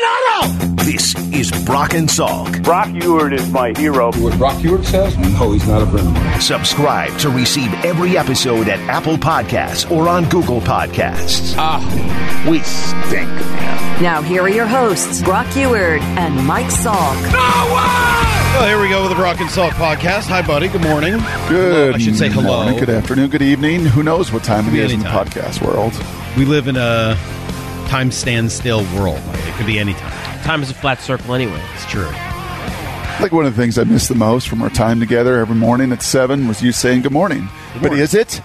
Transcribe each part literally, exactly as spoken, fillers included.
Arenado! This is Brock and Salk. Brock Ewert is my hero. What Brock Ewert says? No, he's not a friend of mine. Subscribe to receive every episode at Apple Podcasts or on Google Podcasts. Ah, we stink, man. Now here are your hosts, Brock Ewert and Mike Salk. No way! Well, here we go with the Brock and Salk podcast. Hi, buddy. Good morning. Good. Hello. I should say hello. Morning, good afternoon. Good evening. Who knows what time it is in the anytime. podcast world? We live in a time standstill world. Like, it could be any time. Time is a flat circle anyway. It's true. I think one of the things I miss the most from our time together every morning at seven was you saying good morning. Good but morning. is it?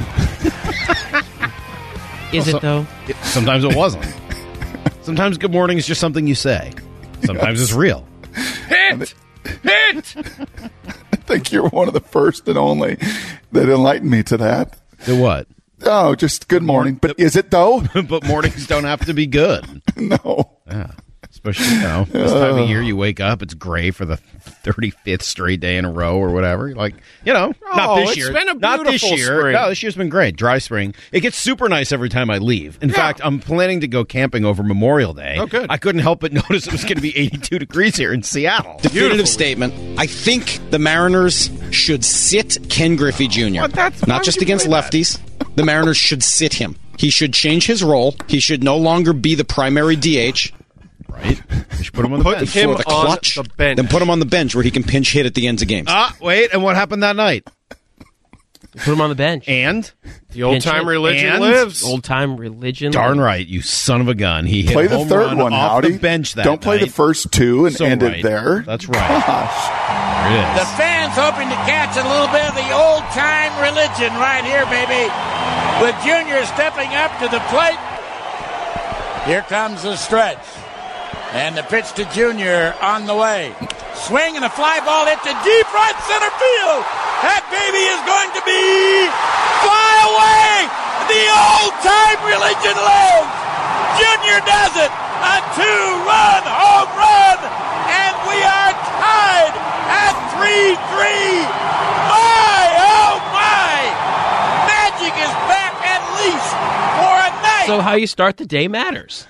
Is Well, it, though? It, sometimes it wasn't. Sometimes good morning is just something you say. Sometimes Yes. it's real. Hit! Hit! I think you're one of the first and only that enlightened me to that. The what? Oh, just good morning. But is it, though? But mornings don't have to be good. No. Yeah. Especially, you know, this time of year you wake up, it's gray for the thirty-fifth straight day in a row or whatever. You're like, you know, not Oh, this it's year. been a not this beautiful year. spring. No, this year's been great. Dry spring. It gets super nice every time I leave. In Yeah. fact, I'm planning to go camping over Memorial Day. Oh, good. I couldn't help but notice it was going to be eighty-two degrees here in Seattle. Definitive statement. I think the Mariners should sit Ken Griffey Junior What? That's- why Not would just you against play that? lefties. The Mariners should sit him. He should change his role. He should no longer be the primary D H. Right? We should put him on the Put bench. him for the on clutch. the bench. Then put him on the bench where he can pinch hit at the ends of games. Ah, wait, and what happened that night? Put him on the bench. And? The old-time religion And? lives. Old-time religion. Darn right, you son of a gun. He hit Play a the home third run one, off Howdy. the bench that Don't play night. the first two and So end right. it there. That's right. Gosh. There it The is. fans hoping to catch a little bit of the old-time religion right here, baby. With Junior stepping up to the plate. Here comes the stretch. And the pitch to Junior on the way. Swing and a fly ball hit to deep right center field. That baby is going to be fly away. The old-time religion lives. Junior does it. A two-run home run. And we are tied at three three. My, oh my. Magic is back at least for a night. So how you start the day matters.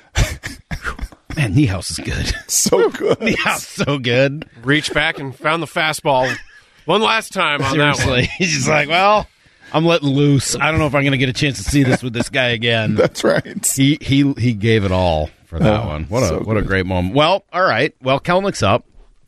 Man, Niehaus is good. So good. Niehaus so good. Reached back and found the fastball one last time on that Seriously. one. He's just like, well, I'm letting loose. I don't know if I'm going to get a chance to see this with this guy again. That's right. He he he gave it all for that Oh, one. What a so what a good. great moment. Well, all right. Well, Kelnick's up.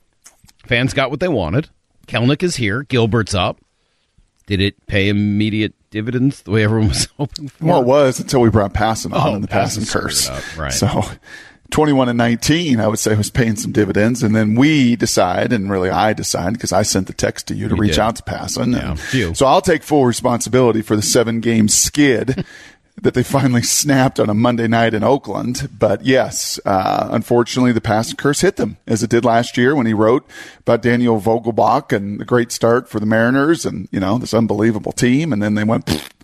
Fans got what they wanted. Kelnick is here. Gilbert's up. Did it pay immediate dividends the way everyone was hoping for? Well, it was until we brought Passan on Oh, in the Passan passing curse. screwed it up, right. So twenty-one and nineteen, I would say, was paying some dividends. And then we decide, and really I decide, because I sent the text to you to You reach did. out to Passan. Yeah, And phew. so I'll take full responsibility for the seven-game skid that they finally snapped on a Monday night in Oakland. But yes, uh, unfortunately, the passing curse hit them, as it did last year when he wrote about Daniel Vogelbach and the great start for the Mariners and, you know, this unbelievable team. And then they went, pfft.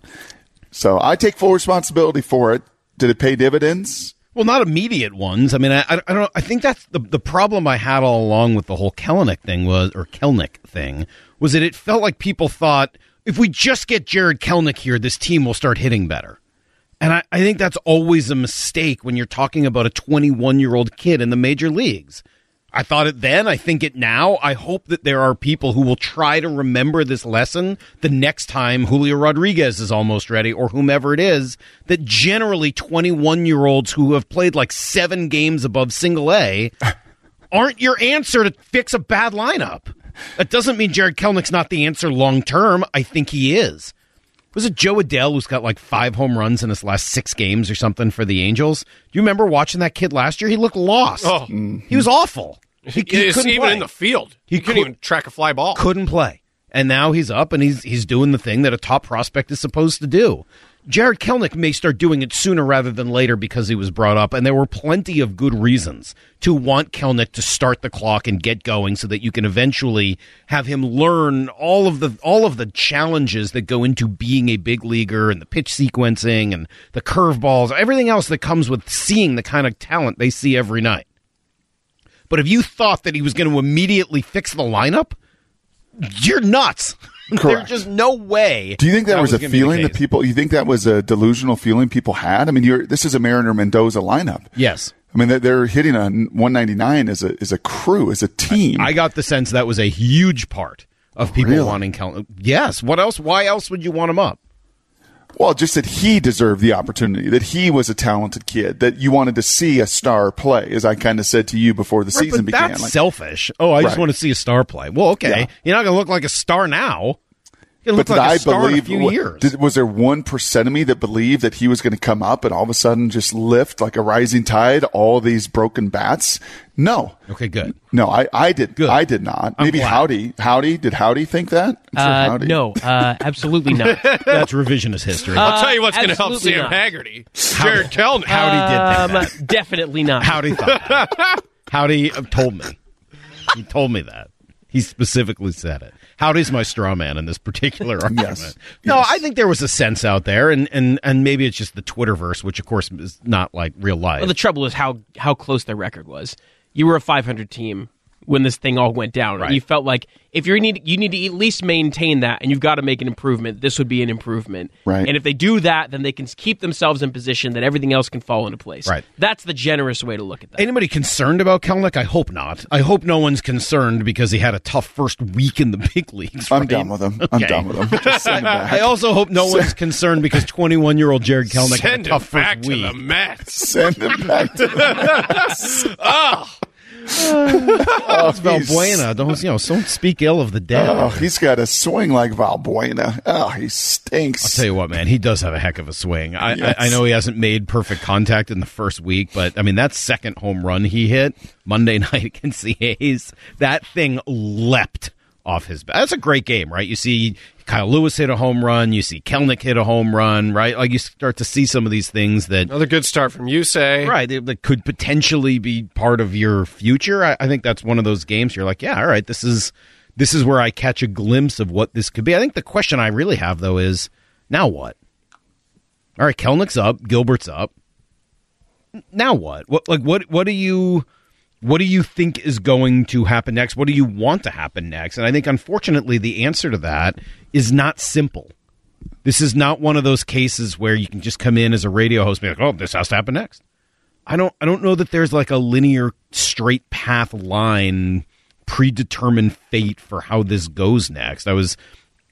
So I take full responsibility for it. Did it pay dividends? Well, not immediate ones. I mean, I, I don't. I think that's the the problem I had all along with the whole Kelnick thing was, or Kelnick thing, was that it felt like people thought if we just get Jared Kelnick here, this team will start hitting better. And I, I think that's always a mistake when you're talking about a twenty-one-year-old kid in the major leagues. I thought it then. I think it now. I hope that there are people who will try to remember this lesson the next time Julio Rodriguez is almost ready or whomever it is, that generally twenty-one-year-olds who have played like seven games above single A aren't your answer to fix a bad lineup. That doesn't mean Jared Kelnick's not the answer long term. I think he is. Was it Joe Adell who's got like five home runs in his last six games or something for the Angels? Do you remember watching that kid last year? He looked lost. Oh. He was awful. He, he It's couldn't even play. in the field. He He couldn't couldn't- even track a fly ball. Couldn't play. And now he's up and he's he's doing the thing that a top prospect is supposed to do. Jared Kelnick may start doing it sooner rather than later because he was brought up, and there were plenty of good reasons to want Kelnick to start the clock and get going so that you can eventually have him learn all of the all of the challenges that go into being a big leaguer and the pitch sequencing and the curveballs, everything else that comes with seeing the kind of talent they see every night. But if you thought that he was going to immediately fix the lineup, you're nuts. There's Correct. just no way. Do you think that, was, a gonna be the feeling that case. people? You think that was a delusional feeling people had? I mean, you're this is a Mariner Mendoza lineup. Yes. I mean, they're, they're hitting a one ninety-nine as a as a crew, as a team. I, I got the sense that was a huge part of people really? wanting Kelnick. Yes. What else? Why else would you want him up? Well, just that he deserved the opportunity, that he was a talented kid, that you wanted to see a star play, as I kind of said to you before the right, season but began. That's like, selfish. Oh, I right. just want to see a star play. Well, okay. Yeah. You're not going to look like a star now. You're going to look like I a star believe, in a few what, years. Did, was there one percent of me that believed that he was going to come up and all of a sudden just lift like a rising tide all these broken bats? No. Okay, good. No, I, I did. Good. I did not. I'm Maybe glad. Howdy. Howdy. Did Howdy think that? I'm sure Uh, Howdy. no, uh, absolutely not. That's revisionist history. Uh, I'll tell you what's going to help absolutely Sam not. Haggerty. Jared Kelnick. Howdy did Um, think that. definitely not. Howdy thought that. Howdy uh, told me. He told me that. He specifically said it. Howdy's my straw man in this particular argument. Yes. No, Yes. I think there was a sense out there, and, and, and maybe it's just the Twitterverse, which of course is not like real life. Well, the trouble is how how close their record was. You were a five hundred team when this thing all went down. Right. You felt like if you need you need to at least maintain that, and you've got to make an improvement. This would be an improvement. Right. And if they do that, then they can keep themselves in position that everything else can fall into place. Right. That's the generous way to look at that. Anybody concerned about Kelnick? I hope not. I hope no one's concerned because he had a tough first week in the big leagues. I'm right? done with him. I'm Okay. done with him. Just send him back. I also hope no one's concerned because twenty-one-year-old Jared Kelnick Send had a tough him back first to week. the Mets. Send him back to the Oh, oh, It's he's- Valbuena. Don't you know? Don't speak ill of the dead. Oh, he's got a swing like Valbuena. Oh, he stinks. I'll tell you what, man, he does have a heck of a swing. I, Yes. I, I know he hasn't made perfect contact in the first week, but I mean that second home run he hit Monday night against the A's, that thing leapt off his bat. That's a great game, right? You see Kyle Lewis hit a home run, you see Kelnick hit a home run, right? Like you start to see some of these things that another good start from Yusei. right that, that could potentially be part of your future. I, I think that's one of those games you're like, yeah, all right, this is this is where I catch a glimpse of what this could be. I think the question I really have though is, now what? All right, Kelnick's up, Gilbert's up. Now what? What like what what do you what do you think is going to happen next? What do you want to happen next? And I think unfortunately the answer to that is not simple. This is not one of those cases where you can just come in as a radio host and be like, "Oh, this has to happen next." I don't I don't know that there's like a linear straight path line predetermined fate for how this goes next. I was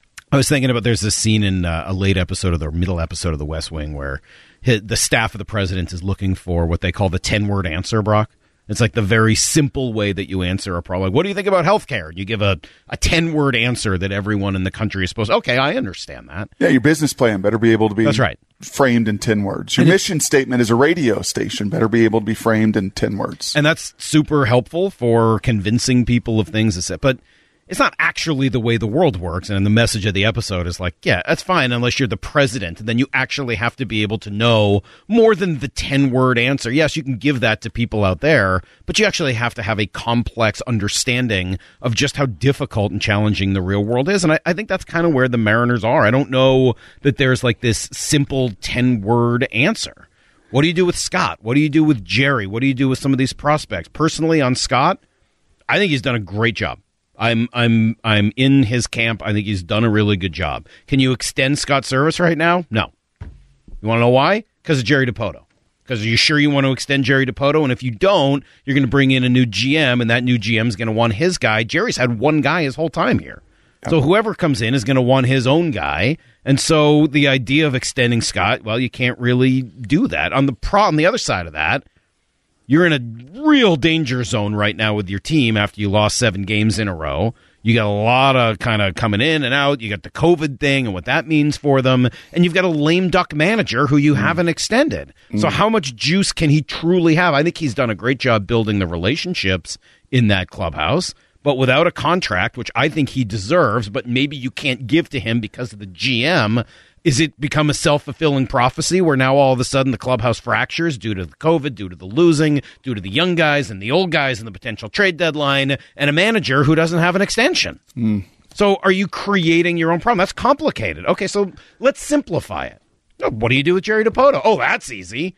I was thinking about there's this scene in uh, a late episode of the middle episode of The West Wing where his, the staff of the president is looking for what they call the ten-word answer, Brock. It's like the very simple way that you answer a problem. Like, what do you think about healthcare? You give a, a ten-word answer that everyone in the country is supposed to, okay, I understand that. Yeah, your business plan better be able to be That's right. framed in ten words. Your And it- mission statement as a radio station better be able to be framed in ten words. And that's super helpful for convincing people of things. But it's not actually the way the world works. And the message of the episode is like, yeah, that's fine unless you're the president. And then you actually have to be able to know more than the ten-word answer. Yes, you can give that to people out there, but you actually have to have a complex understanding of just how difficult and challenging the real world is. And I, I think that's kind of where the Mariners are. I don't know that there's like this simple ten-word answer. What do you do with Scott? What do you do with Jerry? What do you do with some of these prospects? Personally, on Scott, I think he's done a great job. I'm I'm I'm in his camp. I think he's done a really good job. Can you extend Scott's service right now? No. You want to know why? Because of Jerry Dipoto. Because are you sure you want to extend Jerry Dipoto? And if you don't, you're going to bring in a new G M, and that new G M is going to want his guy. Jerry's had one guy his whole time here. So whoever comes in is going to want his own guy. And so the idea of extending Scott, well, you can't really do that. On the pro, on the other side of that, you're in a real danger zone right now with your team after you lost seven games in a row. You got a lot of kind of coming in and out. You got the COVID thing and what that means for them. And you've got a lame duck manager who you mm. haven't extended. Mm. So how much juice can he truly have? I think he's done a great job building the relationships in that clubhouse. But without a contract, which I think he deserves, but maybe you can't give to him because of the G M, is it become a self-fulfilling prophecy where now all of a sudden the clubhouse fractures due to the COVID, due to the losing, due to the young guys and the old guys and the potential trade deadline, and a manager who doesn't have an extension? Mm. So are you creating your own problem? That's complicated. Okay, so let's simplify it. What do you do with Jerry Dipoto? Oh, that's easy.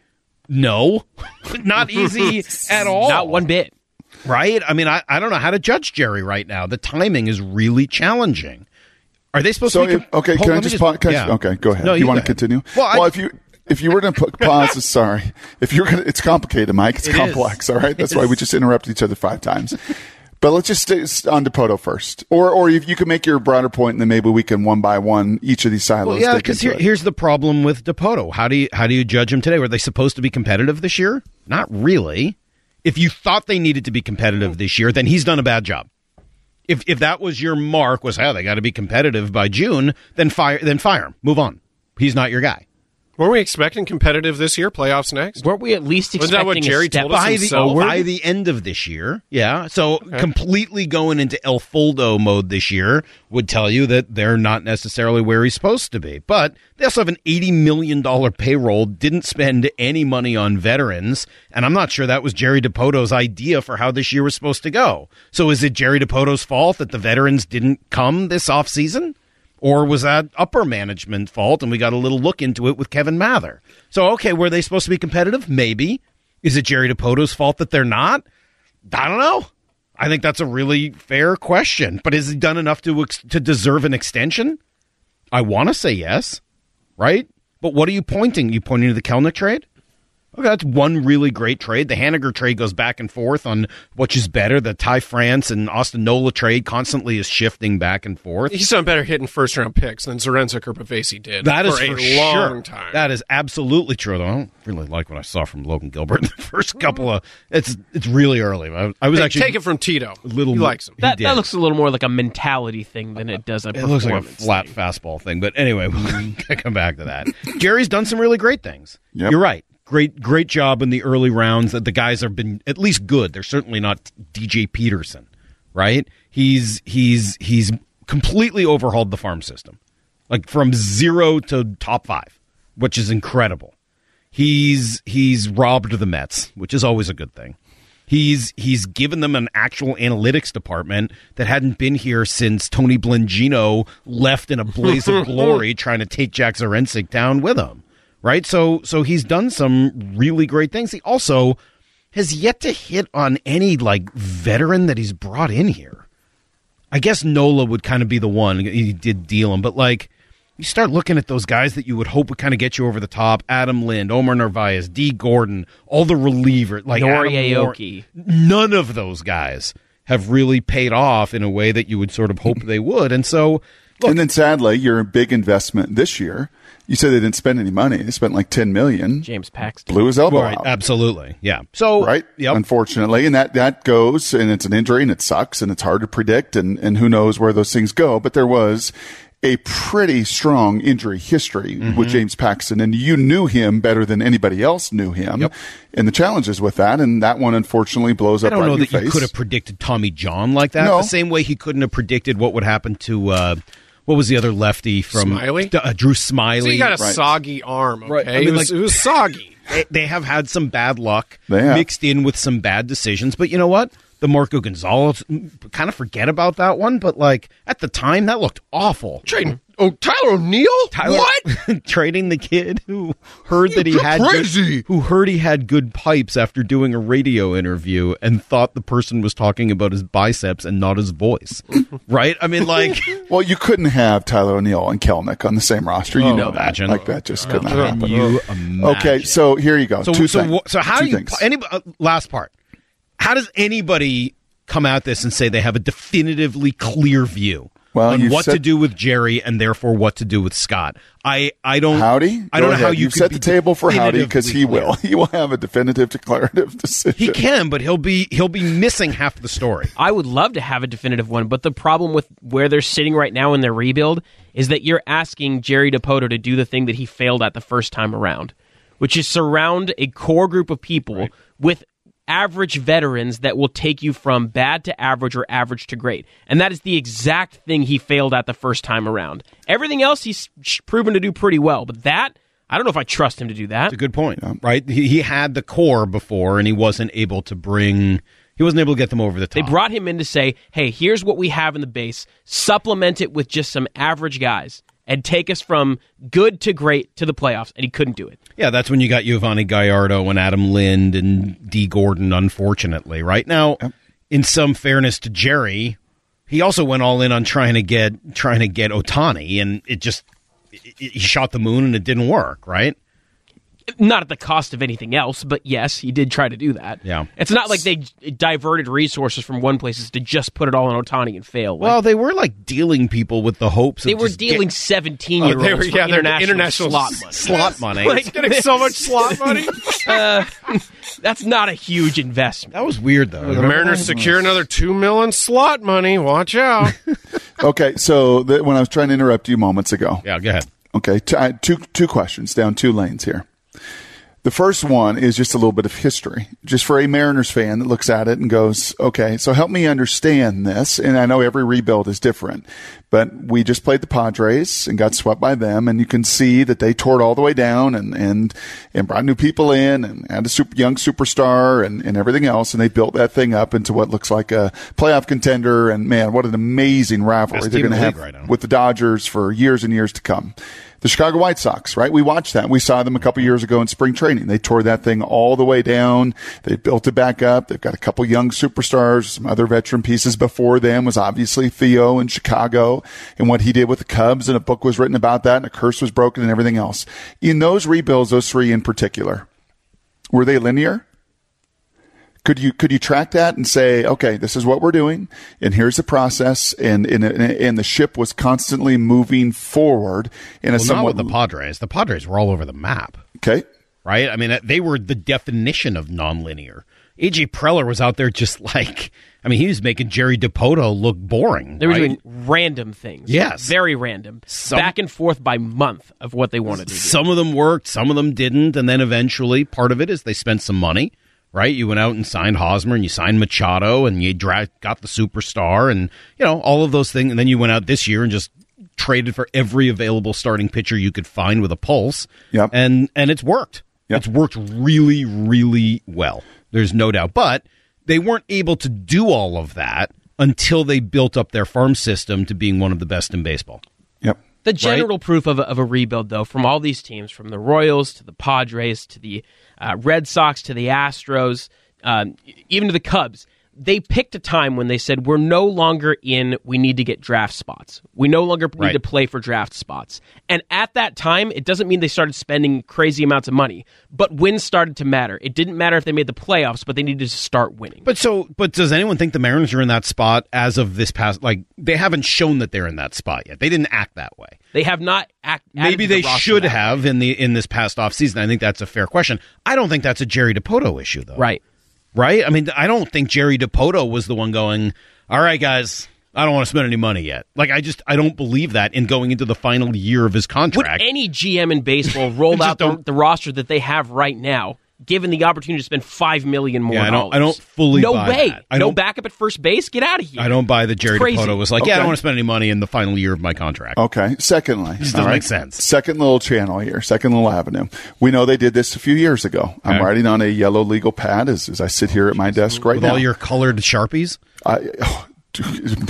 No, not easy at all. Not one bit. Right? I mean, I, I don't know how to judge Jerry right now. The timing is really challenging. Are they supposed so to be... If, okay, hold, can I let me just... Pause, can yeah. I, okay, go ahead. No, you, you want go to continue? Well, well I, if you... if you were to put pause, sorry. If you're gonna, it's complicated, Mike. It's It complex. is. All right. That's It why we is. just interrupted each other five times. But let's just stay on Dipoto first, or or if you can make your broader point, and then maybe we can one by one each of these silos. Well, yeah, dig because into here, it. here's the problem with Dipoto. How do you how do you judge them today? Were they supposed to be competitive this year? Not really. If you thought they needed to be competitive this year, then he's done a bad job. If if that was your mark, was how they got to be competitive by June, then fire then fire him. Move on. He's not your guy. Weren't we expecting competitive this year? Playoffs next? Weren't we at least Wasn't that expecting what Jerry a step told us By the, himself? by the end of this year, yeah. So completely going into El Foldo mode this year would tell you that they're not necessarily where he's supposed to be. But they also have an eighty million dollars payroll, didn't spend any money on veterans, and I'm not sure that was Jerry Dipoto's idea for how this year was supposed to go. So is it Jerry Dipoto's fault that the veterans didn't come this offseason? Or was that upper management fault, and we got a little look into it with Kevin Mather? So, okay, were they supposed to be competitive? Maybe. Is it Jerry Dipoto's fault that they're not? I don't know. I think that's a really fair question. But has he done enough to ex- to deserve an extension? I want to say yes, right? But what are you pointing? You pointing to the Kelnick trade? Okay, that's one really great trade. The Haniger trade goes back and forth on which is better. The Ty France and Austin Nola trade constantly is shifting back and forth. He's done better hitting first-round picks than Zorenzik or Pavesi did That is for, for, a long sure. time. That is absolutely true. Though I don't really like what I saw from Logan Gilbert in the first couple of. It's it's really early. I, I was Hey, actually take it from Tito. a little. He likes him. He That, did. that looks a little more like a mentality thing than it does a It performance looks like a flat thing. fastball thing. But anyway, we'll come back to that. Jerry's done some really great things. Yep. You're right. Great, great job in the early rounds. That the guys have been at least good. They're certainly not D J Peterson, right? He's he's he's completely overhauled the farm system, like from zero to top five, which is incredible. He's he's robbed the Mets, which is always a good thing. He's he's given them an actual analytics department that hadn't been here since Tony Blingino left in a blaze of glory, trying to take Jack Zarensik down with him. Right, so so he's done some really great things. He also has yet to hit on any like veteran that he's brought in here. I guess Nola would kind of be the one. He did deal him, but like you start looking at those guys that you would hope would kind of get you over the top: Adam Lind, Omar Narvaez, D. Gordon, all the relievers like Nori Adam Moore. Aoki. None of those guys have really paid off in a way that you would sort of hope they would, and so. Look, and then sadly, your big investment this year, you said they didn't spend any money. They spent like ten million dollars. James Paxton. Blew his elbow right, out. absolutely, yeah. So Right? yep. Unfortunately. And that, that goes, and it's an injury, and it sucks, and it's hard to predict, and, and who knows where those things go. But there was a pretty strong injury history Mm-hmm. with James Paxton, and you knew him better than anybody else knew him. Yep. And the challenges with that, and that one unfortunately blows I up don't right know in your that you face. could have predicted Tommy John like that. No. The same way he couldn't have predicted what would happen to uh, what was the other lefty from Smiley? uh, Drew Smiley. So he got a Right. soggy arm, okay? Right. I mean, it, was, like- it was soggy. they, they have had some bad luck They have. mixed in with some bad decisions, but you know what? The Marco Gonzalez, kind of forget about that one, but like at the time that looked awful. Trading. Oh, Tyler O'Neill? Tyler, What? trading the kid who heard that he You're had crazy. Good, who heard he had good pipes after doing a radio interview and thought the person was talking about his biceps and not his voice. Right? I mean, like, Well, you couldn't have Tyler O'Neill and Kelnick on the same roster. You Oh, know that. imagine. Like that just could not can happen. you imagine? Okay, so here you go. So, Two so, things. wh- so how Two do you? things. Any uh, last part? How does anybody come at this and say they have a definitively clear view Well, on you've what to said- do with Jerry and therefore what to do with Scott? I, I don't. Howdy? I Go don't know ahead. how you You've could set be the table for Howdy because he definitively will. clear. He will have a definitive, declarative decision. He can, but he'll be he'll be missing half the story. I would love to have a definitive one, but the problem with where they're sitting right now in their rebuild is that you're asking Jerry Dipoto to do the thing that he failed at the first time around, which is surround a core group of people right. with average veterans that will take you from bad to average or average to great. And that is the exact thing he failed at the first time around. Everything else he's proven to do pretty well, but that, I don't know if I trust him to do that. That's a good point, yeah. right? He, he had the core before, and he wasn't able to bring... He wasn't able to get them over the top. They brought him in to say, hey, here's what we have in the base. Supplement it with just some average guys and take us from good to great to the playoffs, and he couldn't do it. Yeah, that's when you got Giovanni Gallardo and Adam Lind and D. Gordon, unfortunately. Right now, yep. in some fairness to Jerry, he also went all in on trying to get trying to get Ohtani, and it just it, it, he shot the moon and it didn't work, right? Not at the cost of anything else, but yes, he did try to do that. Yeah. It's not like they diverted resources from one places to just put it all on Ohtani and fail. Like, well, they were like dealing people with the hopes they of were just dealing get, seventeen-year-olds Oh, they were- for yeah, they're international, international slot money. slot money. Like, Getting so much slot money. uh, that's not a huge investment. That was weird, though. The Mariners secure another two mil in slot money. Watch out. Okay, so the, when I was trying to interrupt you moments ago. Yeah, go ahead. Okay, t- I, two two questions down two lanes here. The first one is just a little bit of history, just for a Mariners fan that looks at it and goes, okay, so help me understand this. And I know every rebuild is different, but we just played the Padres and got swept by them. And you can see that they tore it all the way down and, and, and brought new people in and had a super, young superstar and, and everything else. And they built that thing up into what looks like a playoff contender. And man, what an amazing rivalry Best they're team going to in the have league right now. with the Dodgers for years and years to come. The Chicago White Sox, right? We watched that. We saw them a couple years ago in spring training. They tore that thing all the way down. They built it back up. They've got a couple young superstars, some other veteran pieces. Before them was obviously Theo in Chicago and what he did with the Cubs, and a book was written about that, and a curse was broken and everything else. In those rebuilds, those three in particular, were they linear? Could you could you track that and say, okay, this is what we're doing, and here's the process, and and, and the ship was constantly moving forward in a Well, somewhat not with the Padres. The Padres were all over the map. Okay. Right? I mean, they were the definition of nonlinear. A J Preller was out there just like, I mean, he was making Jerry Dipoto look boring. They were right? doing random things. Yes. Very random. Some- Back and forth by month of what they wanted to do. Some of them worked, some of them didn't, and then eventually part of it is they spent some money. Right, you went out and signed Hosmer, and you signed Machado, and you dra- got the superstar, and you know all of those things. And then you went out this year and just traded for every available starting pitcher you could find with a pulse. Yep. and and it's worked. Yep. It's worked really, really well. There's no doubt. But they weren't able to do all of that until they built up their farm system to being one of the best in baseball. Yep. The general right? proof of a, of a rebuild, though, from all these teams, from the Royals to the Padres to the uh, Red Sox to the Astros, um, even to the Cubs, they picked a time when they said, we're no longer in, we need to get draft spots. We no longer need right. to play for draft spots. And at that time, it doesn't mean they started spending crazy amounts of money, but wins started to matter. It didn't matter if they made the playoffs, but they needed to start winning. But so, but does anyone think the Mariners are in that spot as of this past, like, they haven't shown that they're in that spot yet. They didn't act that way. They have not act. Maybe the they should that have way. in the in this past offseason. I think that's a fair question. I don't think that's a Jerry Dipoto issue, though. Right. Right? I mean, I don't think Jerry Dipoto was the one going, all right, guys, I don't want to spend any money yet. Like, I just, I don't believe that in going into the final year of his contract. Would any G M in baseball roll out the, the roster that they have right now, given the opportunity to spend five million dollars more yeah, I don't, dollars? I don't fully no buy way. that. I no don't, backup at first base? Get out of here. I don't buy that Jerry crazy. Dipoto was like, Okay. yeah, I don't want to spend any money in the final year of my contract. Okay. Secondly, This all doesn't right? make sense. Second little channel here, second little avenue. We know they did this a few years ago. I'm Okay. writing on a yellow legal pad as, as I sit here at my desk right With now. all your colored Sharpies? I, oh, dude,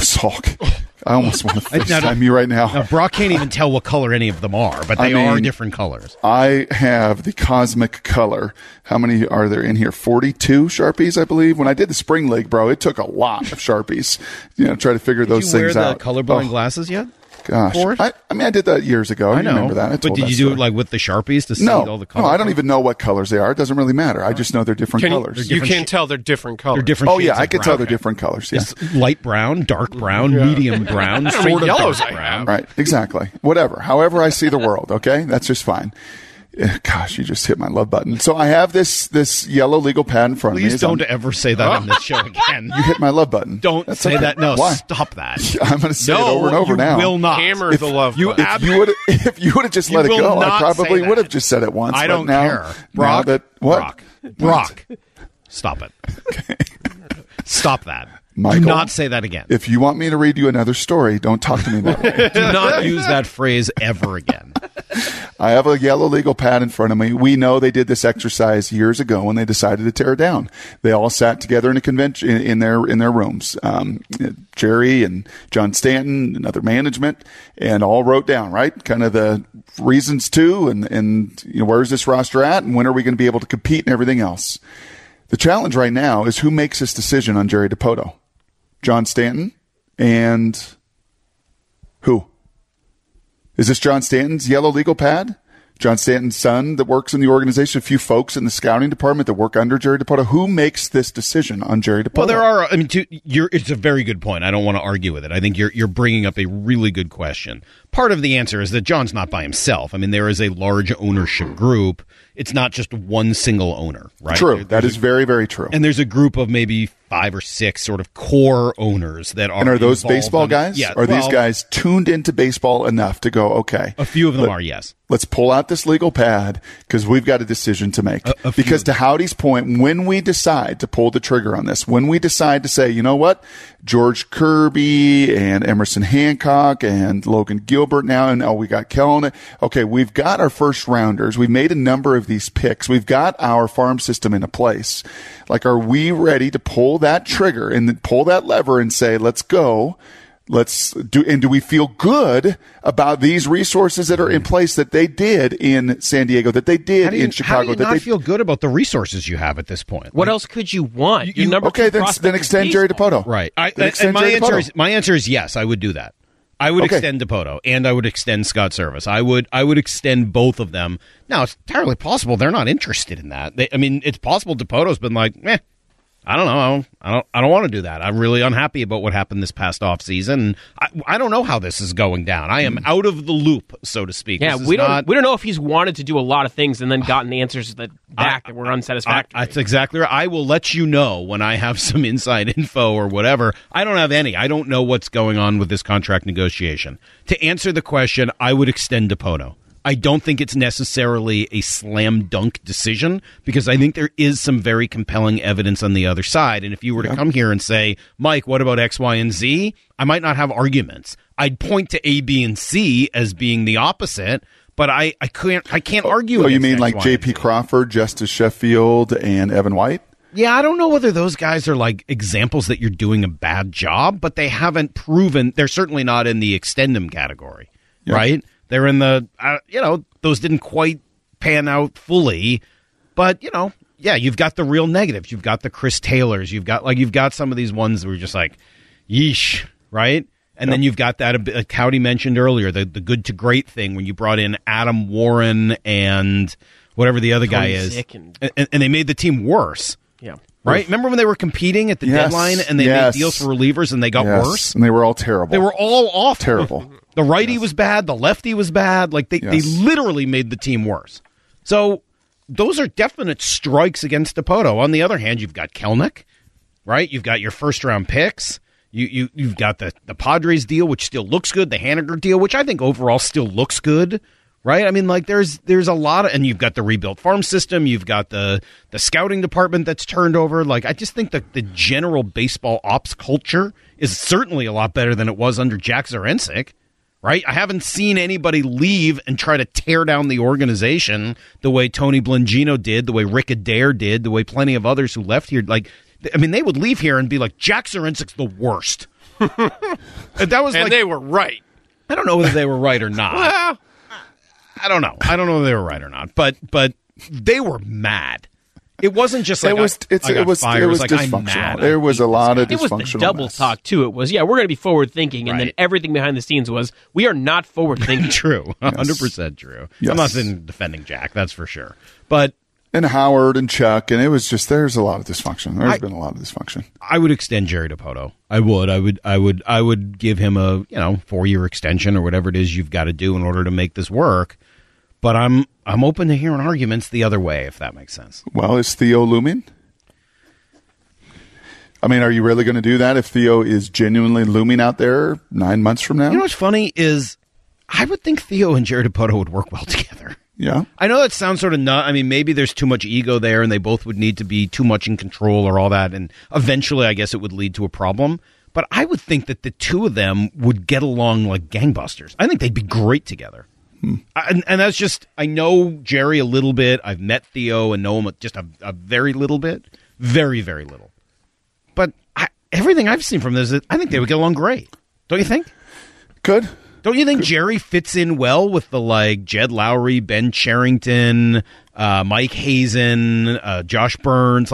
Salk. I almost want to I- now, FaceTime you right now. Now, Brock can't even tell what color any of them are, but I they mean, are different colors. I have the cosmic color. How many are there in here? forty-two Sharpies, I believe. When I did the spring league, bro, it took a lot of Sharpies. You know, try to figure Did those you wear things the out. colorblind Oh, glasses yet? Gosh, for it? I, I mean, I did that years ago. I know. remember that. I but told did that you do story. it like with the Sharpies to see No, all the no, colors? I don't even know what colors they are. It doesn't really matter. I just know they're different Can you- colors. You can't tell they're different colors. They're different Oh shades yeah, I of can tell brown. they're different colors. Yeah. It's light brown, dark brown, medium brown, I don't know sort what of yellows dark I brown. have. Right, exactly. Whatever. However I see the world, okay? That's just fine. Eh, Gosh, you just hit my love button. So I have this this yellow legal pad in front of me. Please It's don't on- ever say that on this show again. You hit my love button. Don't That's say okay. that. No, Why? stop that. I'm going to say no, it over and over you now. will not. Hammer the love you button. If you would if you would have just You let it will go, I not probably say would have that. just said it once. I but don't now, care. now Brock, that, what? Brock, Brock, stop it. Stop that. Michael, Do not say that again. If you want me to read you another story, don't talk to me that way. Do not use that phrase ever again. I have a yellow legal pad in front of me. We know they did this exercise years ago when they decided to tear it down. They all sat together in a convention in, in their in their rooms. Um, Jerry and John Stanton and other management, and all wrote down right kind of the reasons to and and you know, where's this roster at and when are we going to be able to compete and everything else. The challenge right now is who makes this decision on Jerry Dipoto, John Stanton, and who? Is this John Stanton's yellow legal pad? John Stanton's son that works in the organization, a few folks in the scouting department that work under Jerry Dipoto. Who makes this decision on Jerry Dipoto? Well, there are. I mean, to, you're, it's a very good point. I don't want to argue with it. I think you're you're bringing up a really good question. Part of the answer is that John's not by himself. I mean, there is a large ownership group. It's not just one single owner, right? True. There, that is a, very, very true. And there's a group of maybe five or six sort of core owners that are. And are those involved baseball in, guys? Yeah. Are well, these guys tuned into baseball enough to go, okay? A few of them let, are, yes. Let's pull out this legal pad because we've got a decision to make. A, a because to Howdy's point, when we decide to pull the trigger on this, when we decide to say, you know what, George Kirby and Emerson Hancock and Logan Gilbert now, and oh, we got Kellen. Okay, we've got our first rounders. We've made a number of these picks. We've got our farm system into place. Like, are we ready to pull that trigger and pull that lever and say, let's go? Let's do, and do we feel good about these resources that are in place that they did in San Diego, that they did you, in Chicago? How do you that not they feel good about the resources you have at this point? What like, else could you want? You, Your number okay, two then, prospect then is extend Jerry baseball. Dipoto. Right. I, Then and, extend and my Jerry answer Dipoto. is my answer is yes. I would do that. I would Okay. extend Dipoto, and I would extend Scott Service. I would I would extend both of them. Now, it's entirely possible they're not interested in that. They, I mean, it's possible Dipoto's been like, eh, I don't know. I don't I don't, I don't want to do that. I'm really unhappy about what happened this past offseason. I, I don't know how this is going down. I am Hmm. out of the loop, so to speak. Yeah, This is we don't not- we don't know if he's wanted to do a lot of things and then gotten answers that back that were unsatisfactory. I, that's exactly right. I will let you know when I have some inside info or whatever. I don't have any. I don't know what's going on with this contract negotiation. To answer the question, I would extend Dipoto. I don't think it's necessarily a slam dunk decision because I think there is some very compelling evidence on the other side. And if you were to come here and say, Mike, what about X, Y, and Z? I might not have arguments. I'd point to A, B, and C as being the opposite. But I, I can't I can't argue. Oh, you against mean X, like Y, J and P Z. Crawford, Justice Sheffield, and Evan White? Yeah, I don't know whether those guys are like examples that you're doing a bad job, but they haven't proven. They're certainly not in the extendum category, Yep. right? They're in the, uh, you know, those didn't quite pan out fully, but you know, yeah, you've got the real negatives. You've got the Chris Taylors. You've got like you've got some of these ones where you're just like, yeesh, right? And Yep. then you've got that, uh, Cowdy mentioned earlier, the the good to great thing when you brought in Adam Warren and whatever the other guy Tony is, Zick and- and, and they made the team worse. yeah. Right? Remember when they were competing at the Yes, deadline and they yes. made deals for relievers and they got Yes, worse? and they were all terrible. They were all awful. Terrible. The righty was bad. The lefty was bad. Like, they, Yes. they literally made the team worse. So those are definite strikes against Dipoto. On the other hand, you've got Kelnick, right? You've got your first-round picks. You, you, you've got the, the Padres deal, which still looks good. The Haniger deal, which I think overall still looks good. Right? I mean, like, there's there's a lot of, and you've got the rebuilt farm system, you've got the the scouting department that's turned over. Like, I just think that the general baseball ops culture is certainly a lot better than it was under Jack Zarensik. Right? I haven't seen anybody leave and try to tear down the organization the way Tony Blangino did, the way Rick Adair did, the way plenty of others who left here. Like, I mean, they would leave here and be like, Jack Zarensik's the worst. And that was and like, they were right. I don't know whether they were right or not. Well, I don't know. I don't know if they were right or not, but but they were mad. It wasn't just like it was. I, It's, I got it was. fired. It was like, I'm dysfunctional. mad. There was a lot of It was dysfunctional. the double mess. talk too. It was, yeah, we're going to be forward thinking, and then Right. everything behind the scenes was, we are not forward thinking. True, one hundred percent true. Yes. I'm not saying defending Jack, that's for sure. But And Howard and Chuck, and it was just there's a lot of dysfunction. There's I- been a lot of dysfunction. I would extend Jerry Dipoto. I would. I would. I would. I would give him a you know four year extension or whatever it is you've got to do in order to make this work. But I'm I'm open to hearing arguments the other way, if that makes sense. Well, is Theo looming? I mean, are you really going to do that if Theo is genuinely looming out there nine months from now? You know what's funny is I would think Theo and Jerry Dipoto would work well together. Yeah. I know that sounds sort of nut. I mean, maybe there's too much ego there and they both would need to be too much in control or all that. And eventually, I guess it would lead to a problem. But I would think that the two of them would get along like gangbusters. I think they'd be great together. Hmm. And, and that's just, I know Jerry a little bit. I've met Theo and know him just a, a very little bit. Very, very little. But I, everything I've seen from this, I think they would get along great. Don't you think? Good. Don't you think Jerry fits in well with the, like, Jed Lowry, Ben Cherington, uh, Mike Hazen, uh, Josh Burns? Like,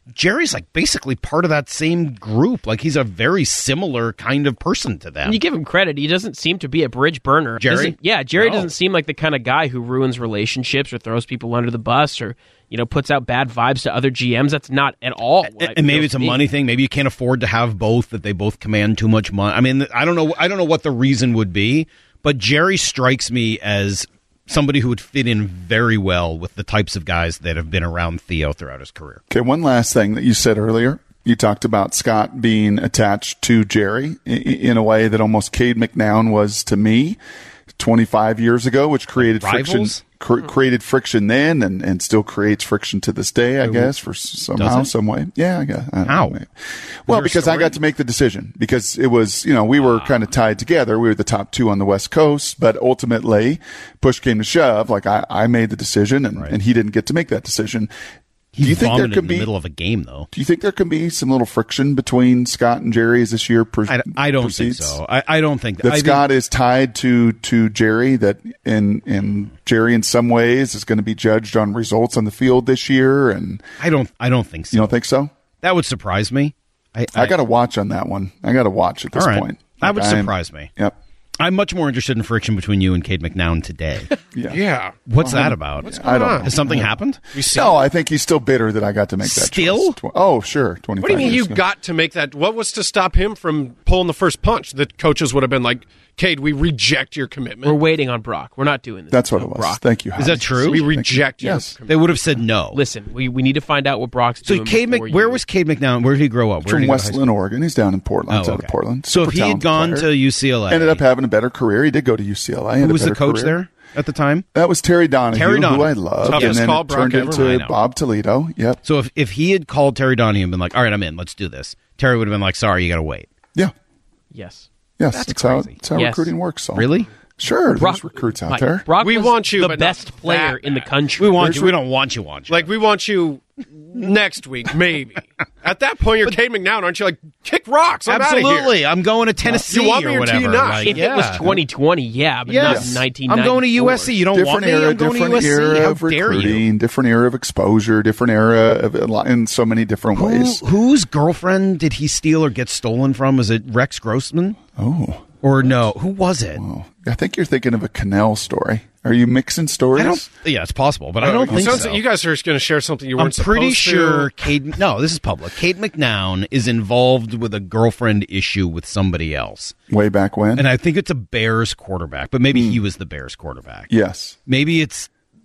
Jerry's like basically part of that same group. Like he's a very similar kind of person to them. And you give him credit. He doesn't seem to be a bridge burner. Jerry? Doesn't- Yeah, Jerry No. doesn't seem like the kind of guy who ruins relationships or throws people under the bus or, you know, puts out bad vibes to other G Ms. That's not at all. what And, it and maybe feels it's a to me. money thing. Maybe you can't afford to have both, that they both command too much money. I mean, I don't know. I don't know what the reason would be, but Jerry strikes me as somebody who would fit in very well with the types of guys that have been around Theo throughout his career. Okay, one last thing that you said earlier. You talked about Scott being attached to Jerry i- in a way that almost Cade McNown was to me twenty-five years ago, which created friction. Rivals? Cr- created friction then, and, and still creates friction to this day, I guess, for s- somehow, it? some way. Yeah, I guess. I don't How? know, maybe. Well, there a because I story? got to make the decision. Because it was, you know, we were kind of tied together. We were the top two on the West Coast, but ultimately, push came to shove. Like I, I made the decision, and, and he didn't get to make that decision. He Do you think there vomited could in the be? middle of a game, though. Do you think there can be some little friction between Scott and Jerry as this year per- I, I don't proceeds? think so. I, I don't think That I Scott think, is tied to to Jerry. That in in Jerry in some ways is going to be judged on results on the field this year, and I don't. I don't think so. you don't think so? That would surprise me. I, I, got to watch on that one. I got to watch at this All right. point. That would Like, I'm- surprise me. Yep. I'm much more interested in friction between you and Cade McNown today. Yeah. Yeah. What's that about? I don't know. Has something happened? You see? No, I think he's still bitter that I got to make that Still? choice. Tw- Oh, sure. twenty-five What do you mean years you ago. got to make that? What was to stop him from pulling the first punch? The coaches would have been like, Cade, we reject your commitment. We're waiting on Brock. We're not doing this. That's what No, it was. Brock. Thank you. Is Howie. that true? we Thank you. reject your Yes. commitment. They would have said no. Listen, we, we need to find out what Brock's So doing. Cade, before Mc, where you- was Cade McNown? Where did he grow up? Where From did he go to high Westland, Oregon. He's down in Portland. Oh, He's out okay. of Portland. So if Super he had talented gone player. to U C L A, ended up having a better career. He did go to U C L A. He had who a was the better coach career. there at the time? That was Terry Donahue, Terry who Donahue. I loved, Toughest and then call it Brock turned ever. into I know. Bob Toledo. Yep. So if, if he had called Terry Donahue and been like, all right, I'm in, let's do this, Terry would have been like, sorry, you got to wait. Yeah. Yes. Yes. That's That's, how, crazy. that's how Yes. recruiting works. So. Really? Sure. Brock, There's recruits out Mike, there. Brock We was want you, the but best not player that in the bad. country. We want There's you. We don't want you, want you. Like, we want you next week, maybe. At that point, you're Cade McNown, aren't you? Like, kick rocks. I'm outta here. Absolutely. I'm going to Tennessee You want me or or do you whatever. not? Like, if yeah. it was twenty twenty, yeah, but Yes. not in nineteen I'm ninety-four. going to U S C. You don't want Different me? era, I'm going different to U S C. era How of dare you? recruiting, different era of exposure, different era of, in so many different Who, ways. whose girlfriend did he steal or get stolen from? Was it Rex Grossman? Oh, Or no? Who was it? oh, I think you're thinking of a Cannell story. Are you mixing stories? I don't. Yeah, it's possible, but I don't It think sounds so. like you guys are going to share something you I'm weren't pretty supposed sure to. Cade. No, this is public. Cade McNown is involved with a girlfriend issue with somebody else, Way back when. and I think it's a Bears quarterback. But maybe he was the Bears quarterback. yes. Maybe it's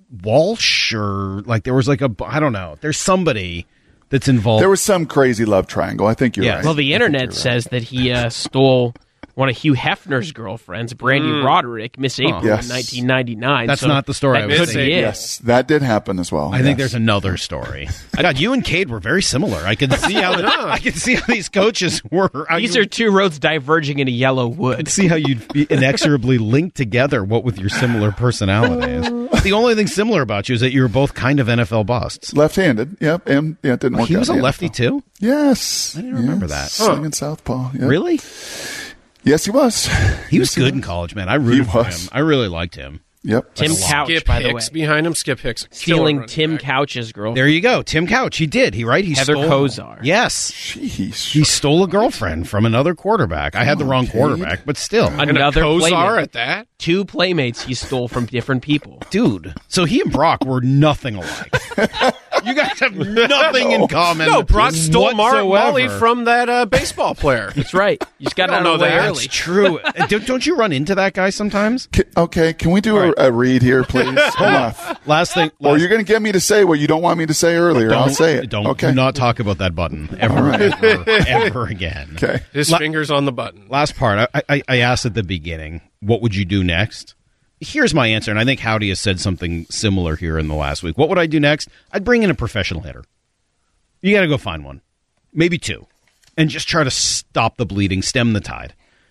Walsh or like there was like a. I don't know. There's somebody that's involved. There was some crazy love triangle. I think you're Yeah. right. Well, the I think internet you're right. says that he uh, stole one of Hugh Hefner's girlfriends, Brandy Roderick, Miss April Yes. in nineteen ninety-nine. That's So not the story I that was could thinking. be it. Yes, that did happen as well. I think yes. there's another story. God, you and Cade were very similar. I could see how I could see how these coaches were. how These you- are two roads diverging into yellow wood. see how you'd be inexorably linked together. What with your similar personalities? The only thing similar about you is that you were both kind of N F L busts. left-handed. Yep, and yeah, it didn't work. He was out a in the lefty N F too. L. Yes, I didn't remember that. Slinging southpaw. Yep. Really? Yes, he was. He was Yes, good in college, man. I rooted He for was. him. I really liked him. Yep. Tim Couch, Skip by the way. Hicks behind him. Skip Hicks. Killer Stealing running Tim back. Couch's girlfriend. There you go, Tim Couch. He did. He right. He Heather stole. Kozar. Yes, Jeez. he stole a girlfriend from another quarterback. I had the wrong Cade. quarterback, but still, And a Another Kozar playmate. at that? Two playmates he stole from different people. dude. So he and Brock were nothing alike. You guys have nothing in common. No, Brock stole Mar- whatsoever. Molly from that uh, baseball player. That's right. You just got I out don't of the know way that. early. That's true. Uh, don't, don't you run into that guy sometimes? Ca- Okay, can we do a, a read here, please? Hold on. Last thing. Or last- you're going to get me to say what you don't want me to say earlier. I'll say it. Don't okay. do not talk about that button ever, ever, ever again. Okay. His La- finger's on the button. Last part. I, I, I asked at the beginning, what would you do next? Here's my answer, and I think Howdy has said something similar here in the last week. What would I do next? I'd bring in a professional hitter. You got to go find one, maybe two, and just try to stop the bleeding, stem the tide.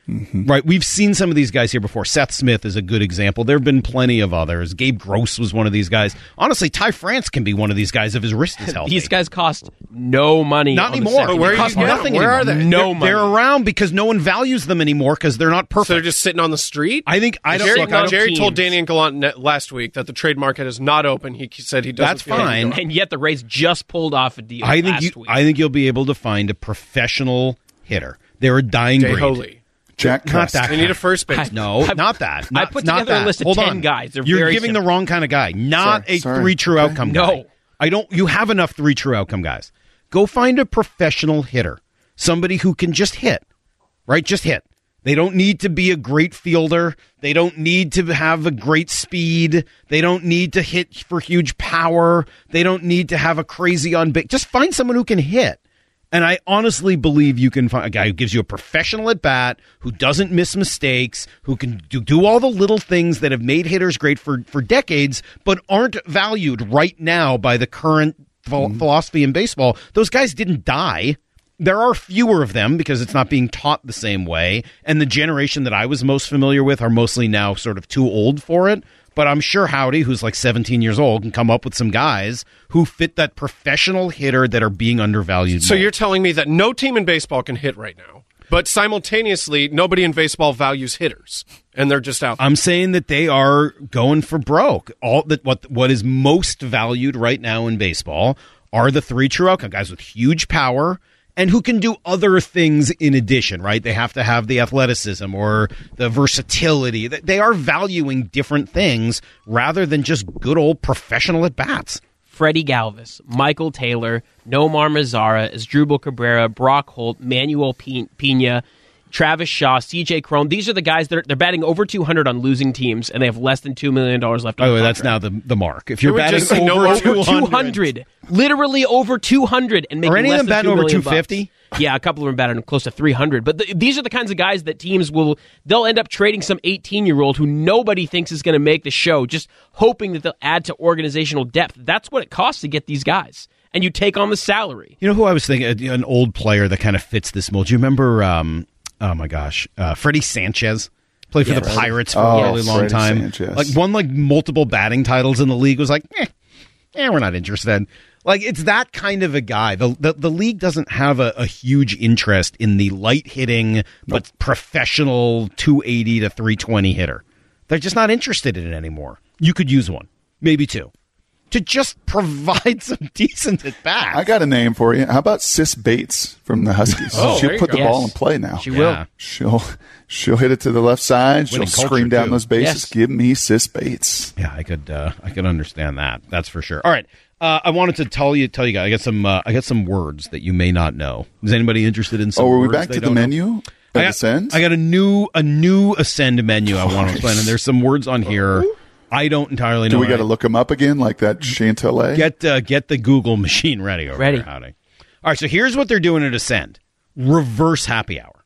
Mm-hmm. Right, we've seen some of these guys here before. Seth Smith is a good example. There have been plenty of others. Gabe Gross was one of these guys. Honestly, Ty France can be one of these guys if his wrist is healthy. These guys cost no money. Not on the anymore. second. But where They are cost you nothing Where anymore. are they? No they're, money. They're around because no one values them anymore because they're not perfect. So they're just sitting on the street? I think I don't Jerry, look. I don't, Jerry teams. told Danny and Gallant ne- last week that the trade market is not open. He said he doesn't. That's feel like fine. going. And yet the Rays just pulled off a deal I think last you. week. I think you'll be able to find a professional hitter. They're a dying Jay breed. Holy. Jack Not Cust. that. They need a first base. No, I- not that. I Not, put not together a that. list of Hold ten on. guys. They're You're very giving simple. the wrong kind of guy. Not Sorry, a sorry. three true Okay. outcome No. guy. I don't. You have enough three true outcome guys. Go find a professional hitter, somebody who can just hit, right? Just hit. They don't need to be a great fielder. They don't need to have a great speed. They don't need to hit for huge power. They don't need to have a crazy on base. Just find someone who can hit. And I honestly believe you can find a guy who gives you a professional at bat, who doesn't miss mistakes, who can do, do all the little things that have made hitters great for, for decades, but aren't valued right now by the current ph- philosophy in baseball. Those guys didn't die. There are fewer of them because it's not being taught the same way. And the generation that I was most familiar with are mostly now sort of too old for it. But I'm sure Howdy, who's like seventeen years old, can come up with some guys who fit that professional hitter that are being undervalued. So more. you're telling me that no team in baseball can hit right now, but simultaneously nobody in baseball values hitters, and they're just out there. I'm saying that they are going for broke. All that what what is most valued right now in baseball are the three true outcome guys with huge power and who can do other things in addition, right? They have to have the athleticism or the versatility. They are valuing different things rather than just good old professional at-bats. Freddie Galvis, Michael Taylor, Nomar Mazara, Asdrubal Cabrera, Brock Holt, Manuel Pe- Pena, Travis Shaw, C J Cron. These are the guys that are they're batting over two hundred on losing teams, and they have less than two million dollars left on By the the way, that's contract. now the the mark. If you're Can we batting just say no over more two hundred, two hundred, literally over two hundred, and making Are any of less them than batting two over million two fifty? bucks. Yeah, a couple of them batting close to three hundred. But the, these are the kinds of guys that teams will they'll end up trading some eighteen-year-old who nobody thinks is going to make the show, just hoping that they'll add to organizational depth. That's what it costs to get these guys, and you take on the salary. You know who I was thinking? An old player that kind of fits this mold. Do you remember? Um, oh my gosh, uh, Freddie Sanchez played for Yeah, the right. Pirates for Oh, a really long Freddie time. Sanchez. Like won like multiple batting titles in the league. Was like, eh, eh, we're not interested. Like it's that kind of a guy. The the, the league doesn't have a, a huge interest in the light hitting but professional two eighty to three twenty hitter. They're just not interested in it anymore. You could use one, maybe two, to just provide some decent at bats. I got a name for you. How about Sis Bates from the Huskies? Oh, there She'll you put go. the ball Yes. in play now. She Yeah. will. She'll she'll hit it to the left side. She'll Winning culture, scream down too. those bases. Yes. Give me Sis Bates. Yeah, I could uh, I could understand that. That's for sure. All right. Uh, I wanted to tell you tell you guys I got some uh, I got some words that you may not know. Is anybody interested in some Oh, are we words back they to the don't know? menu? I At got, Ascend? I got a new a new Ascend menu I want to explain, and there's some words on here I don't entirely know. Do we got to I- look them up again, like that Chantilly? Get uh, get the Google machine ready over Ready. there, Howdy. All right, so here's what they're doing at Ascend. Reverse happy hour.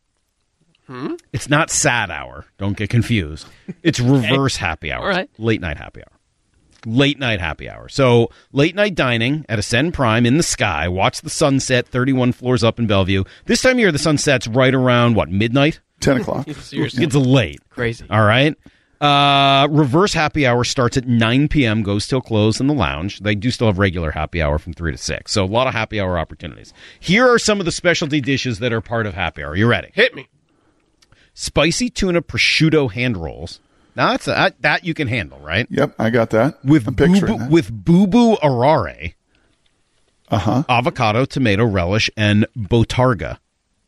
Hmm? It's not sad hour. Don't get confused. It's reverse happy hour. All right. Late night happy hour. Late night happy hour. So late night dining at Ascend Prime in the sky. Watch the sunset thirty-one floors up in Bellevue. This time of year, the sun sets right around, what, midnight? ten o'clock. Seriously. It's late. Crazy. All right. Uh, reverse happy hour starts at nine p.m., goes till close in the lounge. They do still have regular happy hour from three to six. So a lot of happy hour opportunities. Here are some of the specialty dishes that are part of happy hour. You ready? Hit me. Spicy tuna prosciutto hand rolls. Now, that's a, that, that you can handle, right? Yep, I got that. With I'm picturing boo-boo, that. with boo-boo arare, Uh-huh. avocado, tomato relish, and botarga.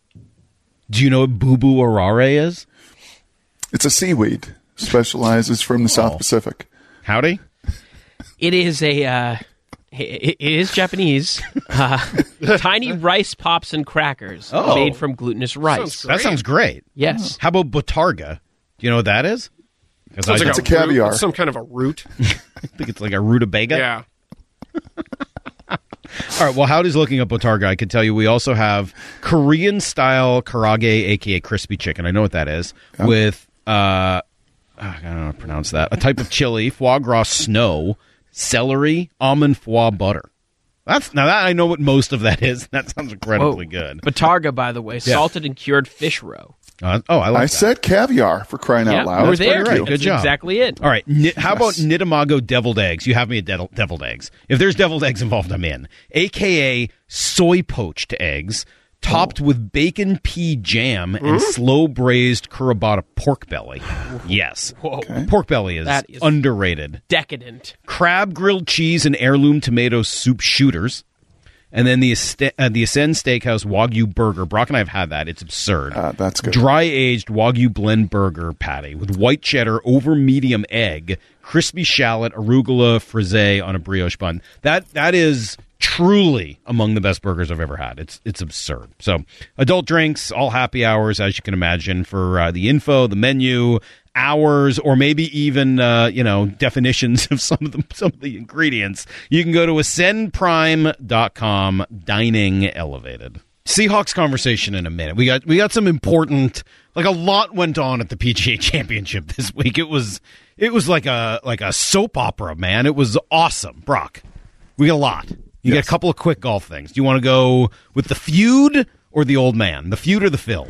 Do you know what boo-boo arare is? It's a seaweed. Specializes from the South Pacific. Howdy? It is a. Uh, it, it is Japanese. Uh, tiny rice pops and crackers Oh. made from glutinous rice. Sounds That sounds great. Yes. How about botarga? Do you know what that is? 'Cause I, Sounds like It's a root- caviar. Some kind of a root. think it's like a rutabaga. Yeah. All right, well, Howdy's looking up botarga. I can tell you we also have Korean-style karage, a k a crispy chicken. I know what that is. Yeah. With, uh, I don't know how to pronounce that. A type of chili, foie gras snow, celery, almond foie butter. That's now that I know what most of that is. That sounds incredibly Whoa. good. Batarga, by the way, Yeah. salted and cured fish roe. Uh, oh, I like I that. said caviar for crying Yeah, out loud. we're That's there. pretty Right. cute. Good job. Exactly it. All right. Ni- how about Yes. Nitamago deviled eggs? You have me at de- deviled eggs. If there's deviled eggs involved, I'm in. A K A soy poached eggs, topped with bacon pea jam and slow braised Kurabata pork belly. Yes. Whoa. Pork belly is, That is- underrated. Decadent. Crab grilled cheese and heirloom tomato soup shooters. And then the Est- uh, the Ascend Steakhouse Wagyu burger. Brock and I have had that. It's absurd. Uh, that's good. Dry aged Wagyu blend burger patty with white cheddar over medium egg, crispy shallot, arugula frisee on a brioche bun. That that is truly among the best burgers I've ever had. It's it's absurd. So adult drinks, all happy hours, as you can imagine. For uh, the info, the menu, hours, or maybe even uh, you know definitions of some of the some of the ingredients, you can go to ascend prime dot com. Dining elevated. Seahawks conversation in a minute. We got we got some important, like a lot went on at the P G A Championship this week. It was it was like a like a soap opera, man. It was awesome. Brock, we got a lot. You Yes. got a couple of quick golf things. Do you want to go with the feud or the old man? The feud or the Phil?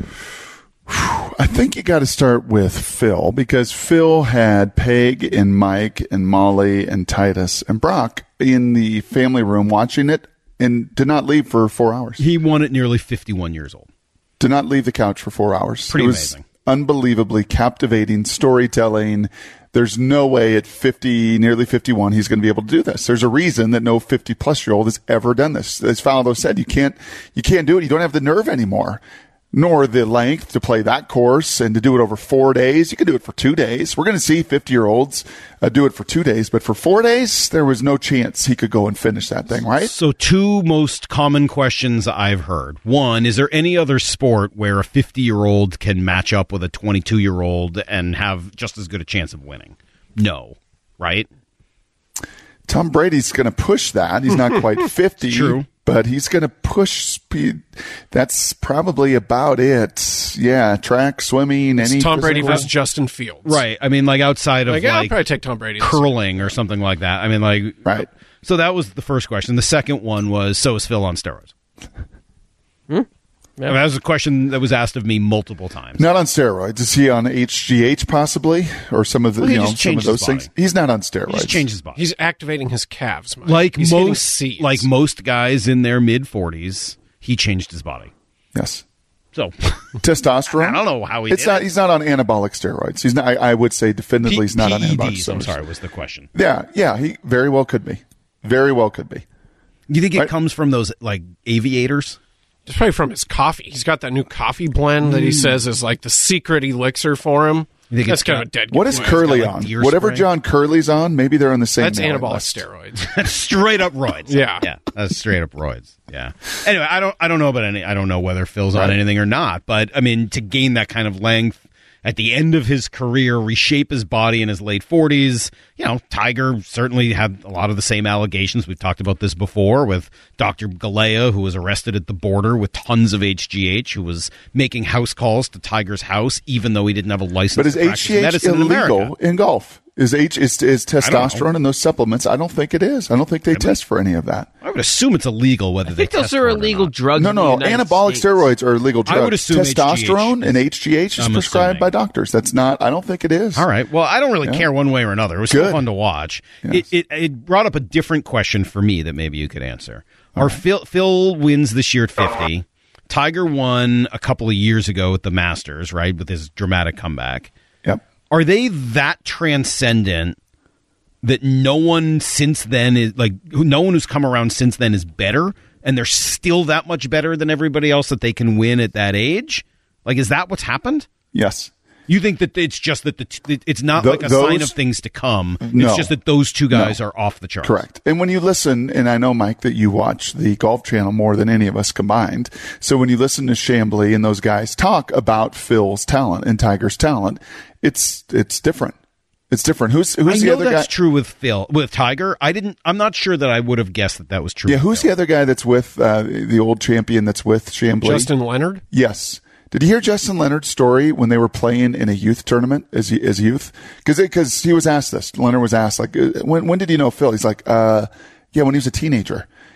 I think you got to start with Phil because Phil had Peg and Mike and Molly and Titus and Brock in the family room watching it and did not leave for four hours. He won at nearly fifty-one years old. Did not leave the couch for four hours. Pretty it was amazing. Unbelievably captivating storytelling. There's no way at fifty, nearly fifty-one, he's going to be able to do this. There's a reason that no fifty-plus-year-old has ever done this. As Faldo said, you can't, you can't do it. You don't have the nerve anymore, nor the length to play that course and to do it over four days. You can do it for two days. We're going to see fifty-year-olds uh, do it for two days, but for four days, there was no chance he could go and finish that thing, right? So two most common questions I've heard. One, is there any other sport where a fifty-year-old can match up with a twenty-two-year-old and have just as good a chance of winning? No, right? Tom Brady's going to push that. He's not quite fifty. True. But he's going to push speed. That's probably about it. Yeah, track, swimming, It's any Tom Brady physical- versus Justin Fields. Right. I mean, like outside of Like, yeah, I'll like probably take Tom Brady. curling or something like that. I mean, like Right. So that was the first question. The second one was, so is Phil on steroids? Hmm? I mean, that was a question that was asked of me multiple times. Not on steroids. Is he on H G H possibly, or some of the Well, he you know just some of changed those his things? body. He's not on steroids. He just changed his body. He's activating his calves, Mike. like He's hitting most, C's. like most guys in their mid forties, he changed his body. Yes. So Testosterone. I don't know how he It's did not. it. He's not on anabolic steroids. He's not. I, I would say definitively he's not on P E anabolic Ds, I'm steroids. sorry, was the question. Yeah, yeah. He very well could be. Very well could be. Do you think it Right. comes from those like aviators? It's probably from his coffee. He's got that new coffee blend that he says is like the secret elixir for him. You think That's it's kind got- of a dead. What is giveaway. Curly got, like, on? deer Whatever spray. John Curly's on, maybe they're on the same. That's mailing anabolic list. steroids. That's straight up roids. Yeah. yeah, that's straight up roids. Yeah. Anyway, I don't, I don't know about any. I don't know whether Phil's on Right. anything or not. But I mean, to gain that kind of length at the end of his career, reshape his body in his late forties. You know, Tiger certainly had a lot of the same allegations. We've talked about this before with Doctor Galea, who was arrested at the border with tons of H G H, who was making house calls to Tiger's house, even though he didn't have a license. But is to practice H G H medicine in illegal America. in golf? Is H is, is don't know. testosterone in those supplements? I don't think it is. I don't think they test for any of that. I would assume it's illegal. Whether I think they those test are for it or illegal not. drugs. No, in the no, United anabolic States. steroids are illegal drugs. I would assume H G H testosterone and H G H is I'm prescribed assuming. by doctors. That's not. I don't think it is. All right. Well, I don't really Yeah. care one way or another. It was still Good. fun to watch. Yes. It, it it brought up a different question for me that maybe you could answer. Our Phil, Phil wins this year at fifty. Tiger won a couple of years ago at the Masters, right, with his dramatic comeback. Yep. Are they that transcendent that no one since then is like who- no one who's come around since then is better, and they're still that much better than everybody else that they can win at that age? Like, is that what's happened? Yes. You think that it's just that the t- it's not Th- like a those- sign of things to come. No. It's just that those two guys No. are off the charts. Correct. And when you listen, and I know, Mike, that you watch the Golf Channel more than any of us combined. So when you listen to Chambly and those guys talk about Phil's talent and Tiger's talent, it's it's different. It's different. Who's who's I the know other that's guy? true with Phil with Tiger. I didn't. I'm not sure that I would have guessed that that was true. Yeah, with who's Phil. the other guy that's with uh, the old champion that's with Chambly? Justin Leonard. Yes. Did you hear Justin Leonard's story when they were playing in a youth tournament as as youth? Because because he was asked this. Leonard was asked like, uh, when when did you know Phil? He's like, uh, yeah, when he was a teenager.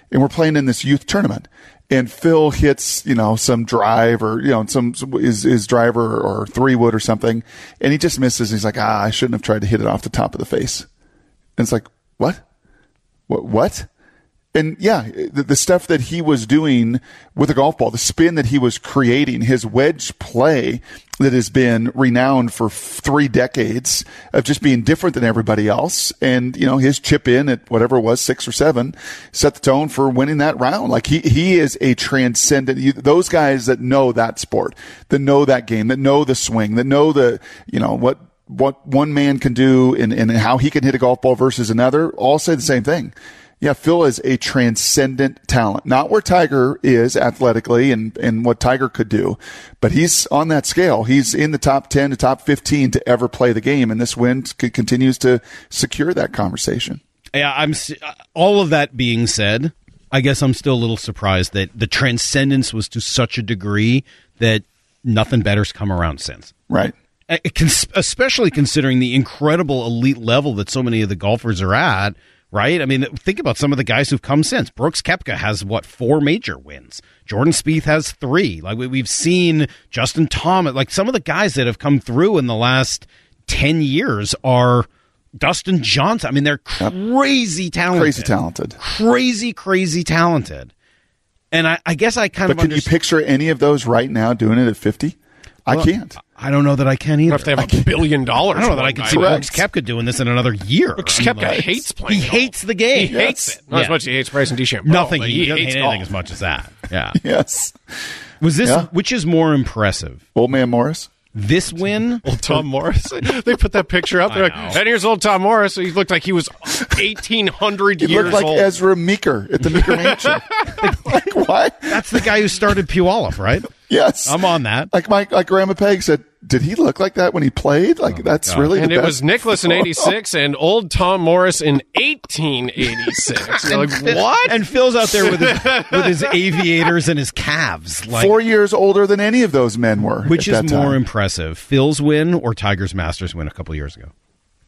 and we're playing in this youth tournament. And Phil hits, you know, some drive or, you know, some, his, his driver or three wood or something. And he just misses. He's like, ah, I shouldn't have tried to hit it off the top of the face. And it's like, what? What? What? And yeah, the, the stuff that he was doing with the golf ball, the spin that he was creating, his wedge play that has been renowned for three decades of just being different than everybody else. And, you know, his chip in at whatever it was, six or seven, set the tone for winning that round. Like he, he is a transcendent, those guys that know that sport, that know that game, that know the swing, that know the, you know, what, what one man can do and, and how he can hit a golf ball versus another, all say the same thing. Yeah, Phil is a transcendent talent. Not where Tiger is athletically and, and what Tiger could do, but he's on that scale. He's in the top ten to top fifteen to ever play the game, and this win c- continues to secure that conversation. Yeah, I'm. All of that being said, I guess I'm still a little surprised that the transcendence was to such a degree that nothing better's come around since. Right. Especially considering the incredible elite level that so many of the golfers are at. Right? I mean, think about some of the guys who've come since. Brooks Koepka has, what, four major wins. Jordan Spieth has three. Like, we, we've seen Justin Thomas. Like, some of the guys that have come through in the last ten years are Dustin Johnson. I mean, they're crazy talented. Crazy talented. Crazy, crazy talented. And I, I guess I kind but of But can understand. you picture any of those right now doing it at fifty? I Well, can't. I don't know that I can either. If they have a billion dollars. I don't know that I can see Brooks Koepka doing this in another year. Brooks I mean, Koepka like, hates playing He golf. hates the game. He hates it. Not Yeah. as much as he hates Bryson DeChambeau. Nothing. but He, he doesn't hates hate golf. anything as much as that. Yeah. Yes. Was this Yeah. which is more impressive? Old man Morris? This win? Old Tom Morris. They put that picture up. They're like, I know. and here's old Tom Morris. He looked like he was eighteen hundred He years looked like old. Ezra Meeker at the Meeker Mansion. Like, what? That's the guy who started Puyallup, right? Yes. I'm on that. Like my like Grandma Peg said, did he look like that when he played? Like that's God. really and the it best. was Nicholas in eighty-six and old Tom Morris in eighteen eighty-six. You're like, what? And Phil's out there with his with his aviators and his calves. Like, Four years older than any of those men were. which at is that more time. impressive, Phil's win or Tiger's Masters win a couple years ago?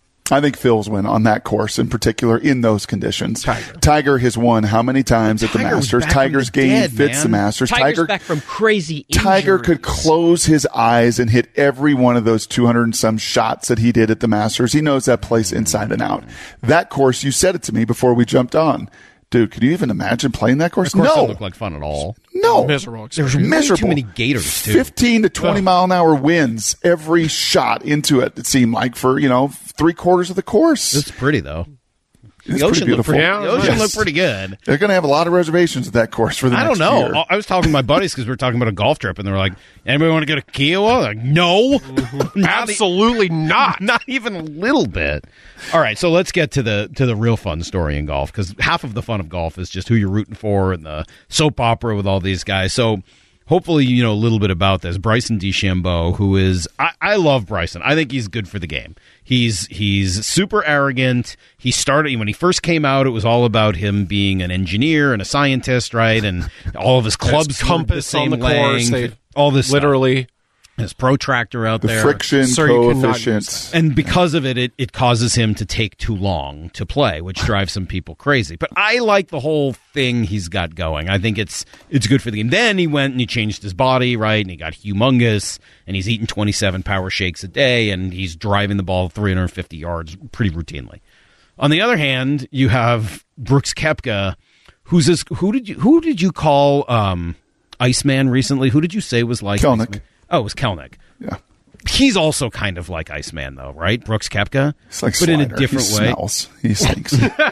I think Phil's win on that course in particular in those conditions. Tiger. Tiger has won how many times at the Tiger was Masters? back from Tiger's the game dead, fits man. the Masters. Tiger's Tiger back from crazy injuries. Tiger could close his eyes and hit every one of those two hundred and some shots that he did at the Masters. He knows that place inside and out. That course, you said it to me before we jumped on. Dude, can you even imagine playing that course? Of course, no. doesn't look like fun at all. No. Miserable There's experience. way Miserable. too many gators, too. fifteen to twenty mile an hour winds every shot into it, it seemed like, for, you know, three quarters of the course. It's pretty, though. It's The ocean pretty looked beautiful. pretty, Yeah, the ocean yes. looked pretty good. They're going to have a lot of reservations at that course for the I next don't know. year. I was talking to my buddies because we were talking about a golf trip, and they were like, anybody want to go to Kiowa? Like, no. Not e- Absolutely not. Not even a little bit. All right, so let's get to the to the real fun story in golf, because half of the fun of golf is just who you're rooting for and the soap opera with all these guys. So hopefully you know a little bit about this. Bryson DeChambeau, who is I, I love Bryson. I think he's good for the game. He's he's super arrogant. He started when he first came out. It was all about him being an engineer and a scientist, right? And all of his clubs There's were compass the same on the course. length, They all this stuff. literally. His protractor out The there. friction Sir, you cannot coefficient. use And because of it, it, it causes him to take too long to play, which drives some people crazy. But I like the whole thing he's got going. I think it's it's good for the game. Then he went and he changed his body, right? And he got humongous, and he's eating twenty-seven power shakes a day, and he's driving the ball three hundred fifty yards pretty routinely. On the other hand, you have Brooks Koepka, who's this, who did you who did you call um, Iceman recently? Who did you say was like Kelnick. Iceman? Oh, it was Kelnick. Yeah. He's also kind of like Iceman, though, right? Brooks Koepka, It's like but in a Slider. different he way. Smells. He stinks.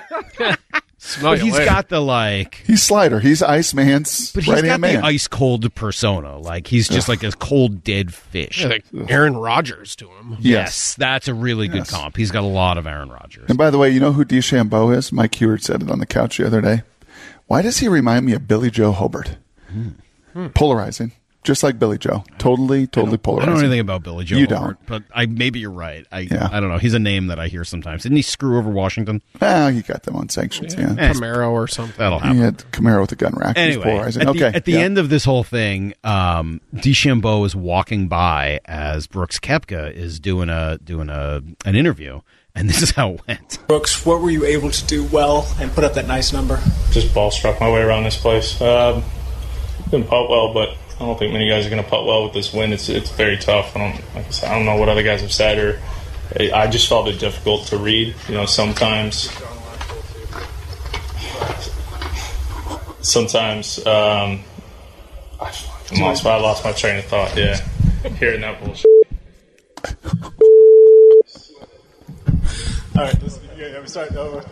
Smell But you he's later. got the like, He's Slider. He's Iceman's but he's right got hand the man. ice cold persona. Like he's just like a cold dead fish. Yeah, like Aaron Rodgers to him. Yes, that's a really good Yes. comp. He's got a lot of Aaron Rodgers. And by the way, you know who DeChambeau is? Mike Heward said it on the couch the other day. Why does he remind me of Billy Joe Hobart? Hmm. Polarizing. Just like Billy Joe. Totally, totally I polarizing. don't know anything about Billy Joe. You Hobart, don't. but I maybe you're right. I Yeah. I don't know. He's a name that I hear sometimes. Didn't he screw over Washington? Ah, he got them on sanctions, yeah. Eh, Camaro or something. That'll He happen. had Camaro with a gun rack. He's Anyway, polarizing. at, Okay. the, at the yeah. end of this whole thing, um, DeChambeau is walking by as Brooks Koepka is doing a doing a an interview, And this is how it went. Brooks, what were you able to do well and put up that nice number? Just ball struck my way around this place. Um, didn't putt well, but I don't think many guys are going to putt well with this wind. It's it's very tough. I don't like I said, I don't know what other guys have said, or I just felt it difficult to read. You know, sometimes, sometimes um, I, lost, I lost my train of thought. Yeah, hearing that bullshit. All right, let's, yeah, we're starting over.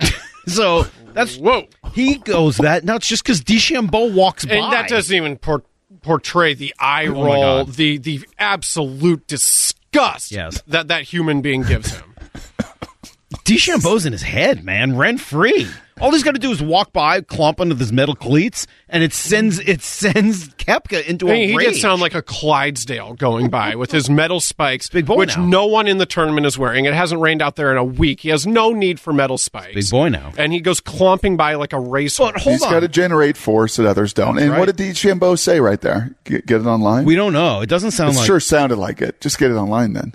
So that's whoa. He goes that nuts just because DeChambeau walks by, and that doesn't even por- portray the eye oh roll, the the absolute disgust yes. that that human being gives him. DeChambeau's in his head, man, rent free. All he's got to do is walk by, clomp under his metal cleats, and it sends it sends Koepka into I mean, a he rage. did sound like a Clydesdale going by with his metal spikes, big boy which now. no one in the tournament is wearing. It hasn't rained out there in a week. He has no need for metal spikes. Big boy now. And he goes clomping by like a racehorse. But hold He's on. got to generate force that others don't. And right. what did DeChambeau say right there? Get, get it online? We don't know. It doesn't sound it like... sure sounded like it. Just get it online then.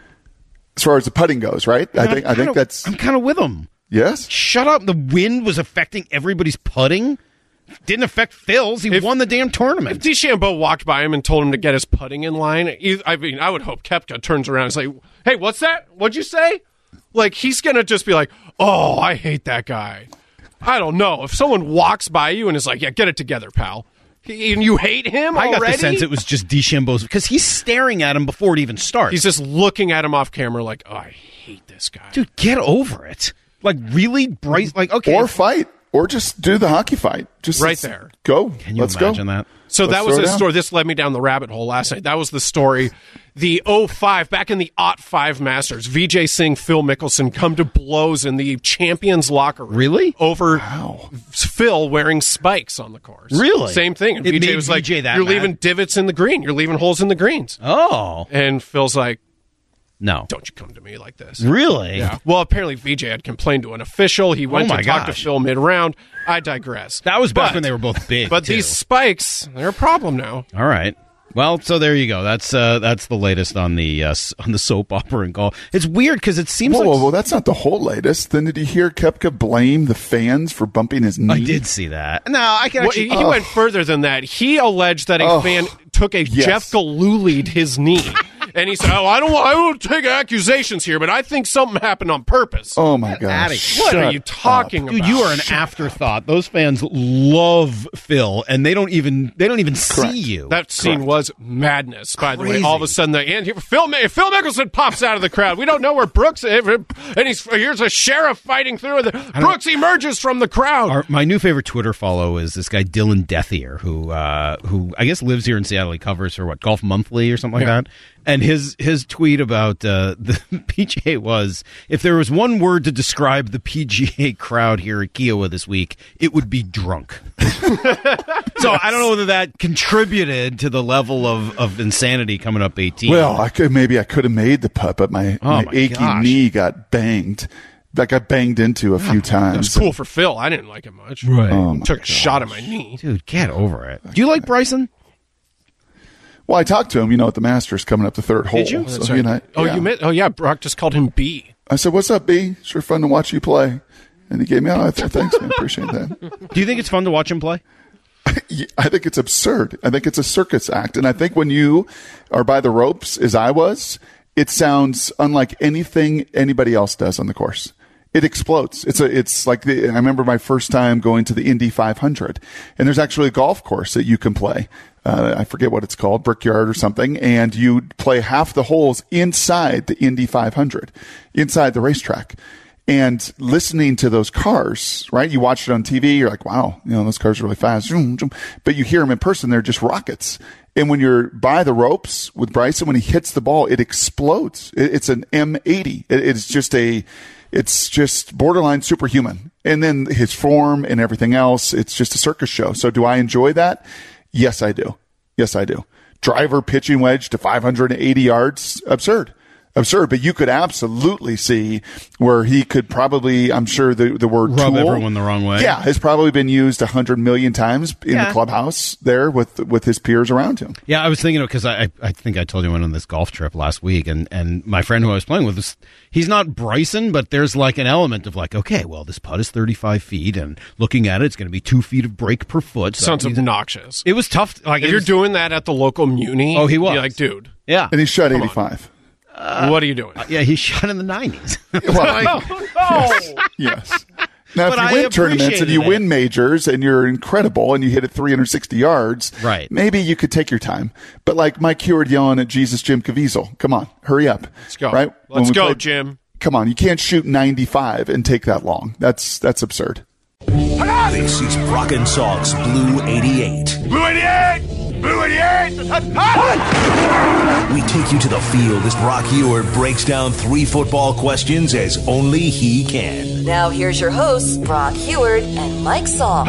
As far as the putting goes, right? I think I think kinda, that's... I'm kind of with him. Yes? Shut up. The wind was affecting everybody's putting. Didn't affect Phil's. He If- won the damn tournament. If DeChambeau walked by him and told him to get his putting in line, he- I mean, I would hope Koepka turns around and say, "Hey, what's that? What'd you say?" Like, he's going to just be like, "Oh, I hate that guy." I don't know. If someone walks by you and is like, "Yeah, get it together, pal," he, and you hate him I already? got the sense it was just DeChambeau's, because he's staring at him before it even starts. He's just looking at him off camera like, "Oh, I hate this guy." Dude, get over it. Like, really, Bryce? Like, okay. Or fight. Or just do the hockey fight. Just Right there. Go. Can you Let's imagine go. that? So Let's that was throw it the down. story. This led me down the rabbit hole last night. That was the story. The oh five, back in the oh five Masters, Vijay Singh, Phil Mickelson come to blows in the champions locker room. Really? Over Wow. Phil wearing spikes on the course. Really? Same thing. And It Vijay made was like, Vijay that "You're mad?" leaving divots in the green. You're leaving holes in the greens." Oh. And Phil's like, No. "Don't you come to me like this." Really? Yeah. Well, apparently Vijay had complained to an official. He went Oh my to talk to gosh. Phil mid-round. I digress. That was back But- when they were both big, But too. these spikes, they're a problem now. All right. Well, so there you go. That's uh, that's the latest on the uh, s- on the soap opera and golf. It's weird because it seems Whoa, like whoa, whoa, that's not the whole latest. Then did you hear Koepka blame the fans for bumping his knee? I did see that. No, I can Well, actually. he he went further than that. He alleged that a Oh, fan took a yes. Jeff Galooly'd his knee, and he said, "Oh, I don't, want, I won't take accusations here, but I think something happened on purpose." Oh, my gosh. What are Shut you talking Dude, about? you are an afterthought. Those fans love Phil, and they don't even they don't even Correct. see you. That scene Correct. was madness. By the way, Crazy. all of a sudden, the and here, Phil Mi- Phil Mickelson pops out of the crowd. We don't know where Brooks is, and he's here's a sheriff fighting through. The, Brooks emerges from the crowd. Our, my new favorite Twitter follow is this guy Dylan Dethier, who uh, who I guess lives here in Seattle. He covers for what Golf Monthly or something like Yeah. that. And his his tweet about uh, the P G A was, if there was one word to describe the P G A crowd here at Kiowa this week, it would be drunk. So I don't know whether that contributed to the level of, of insanity coming up eighteen. Well, I could maybe I could have made the putt, but my, Oh, my, my achy gosh. knee got banged. That got banged into a few It times. was cool for Phil. I didn't like it much. Right. Oh, my Took a gosh. shot at my knee. Dude, get over it. Do you like Bryson? Well, I talked to him, you know, at the Masters coming up the third hole. Did you? So That's he and I, right. Oh, yeah. you met. Oh, yeah. Brock just called him B. I said, "What's up, B? Sure fun to watch you play." And he gave me, "Oh, th- thanks, man. Appreciate that." Do you think it's fun to watch him play? Yeah, I think it's absurd. I think it's a circus act. And I think when you are by the ropes, as I was, it sounds unlike anything anybody else does on the course. It explodes. It's a, it's like the, I remember my first time going to the Indy five hundred, and there's actually a golf course that you can play. Uh, I forget what it's called, Brickyard or something, and you play half the holes inside the Indy five hundred, inside the racetrack. And listening to those cars, right? You watch it on T V, you're like, wow, you know, those cars are really fast. But you hear them in person, they're just rockets. And when you're by the ropes with Bryson, when he hits the ball, it explodes. It's an M eighty. It's just a, it's just borderline superhuman. And then his form and everything else, it's just a circus show. So do I enjoy that? Yes, I do. Yes, I do. Driver pitching wedge to five hundred eighty yards. Absurd. absurd. But you could absolutely see where he could probably, I'm sure the, the word rub tool, everyone the wrong way. Yeah, has probably been used a hundred million times in Yeah. the clubhouse there with with his peers around him. Yeah, I was thinking because I, I think I told you I went on this golf trip last week, and, and my friend who I was playing with, was, he's not Bryson, but there's like an element of like, okay, well, this putt is thirty-five feet, and looking at it, it's going to be two feet of break per foot. So Sounds he's- obnoxious. It was tough. Like if it you're was- doing that at the local muni, Oh, he was. you're like, dude. Yeah. And he shot Come on. eighty-five. Uh, what are you doing? Uh, yeah, he shot in the nineties. Well, Oh, no. yes. Now, But if I you win tournaments and appreciated you it. win majors and you're incredible and you hit it three hundred sixty yards, Right. maybe you could take your time. But like Mike Heward yelling at Jesus Jim Caviezel, come on, hurry up. Let's go. Right? When Let's we go, played- Jim. Come on, you can't shoot ninety-five and take that long. That's that's absurd. This is Brock and Salk's Blue eighty-eight. Blue eighty-eight! Blue eighty-eight! We take you to the field as Brock Ewart breaks down three football questions as only he can. Now here's your hosts, Brock Heward and Mike Saul.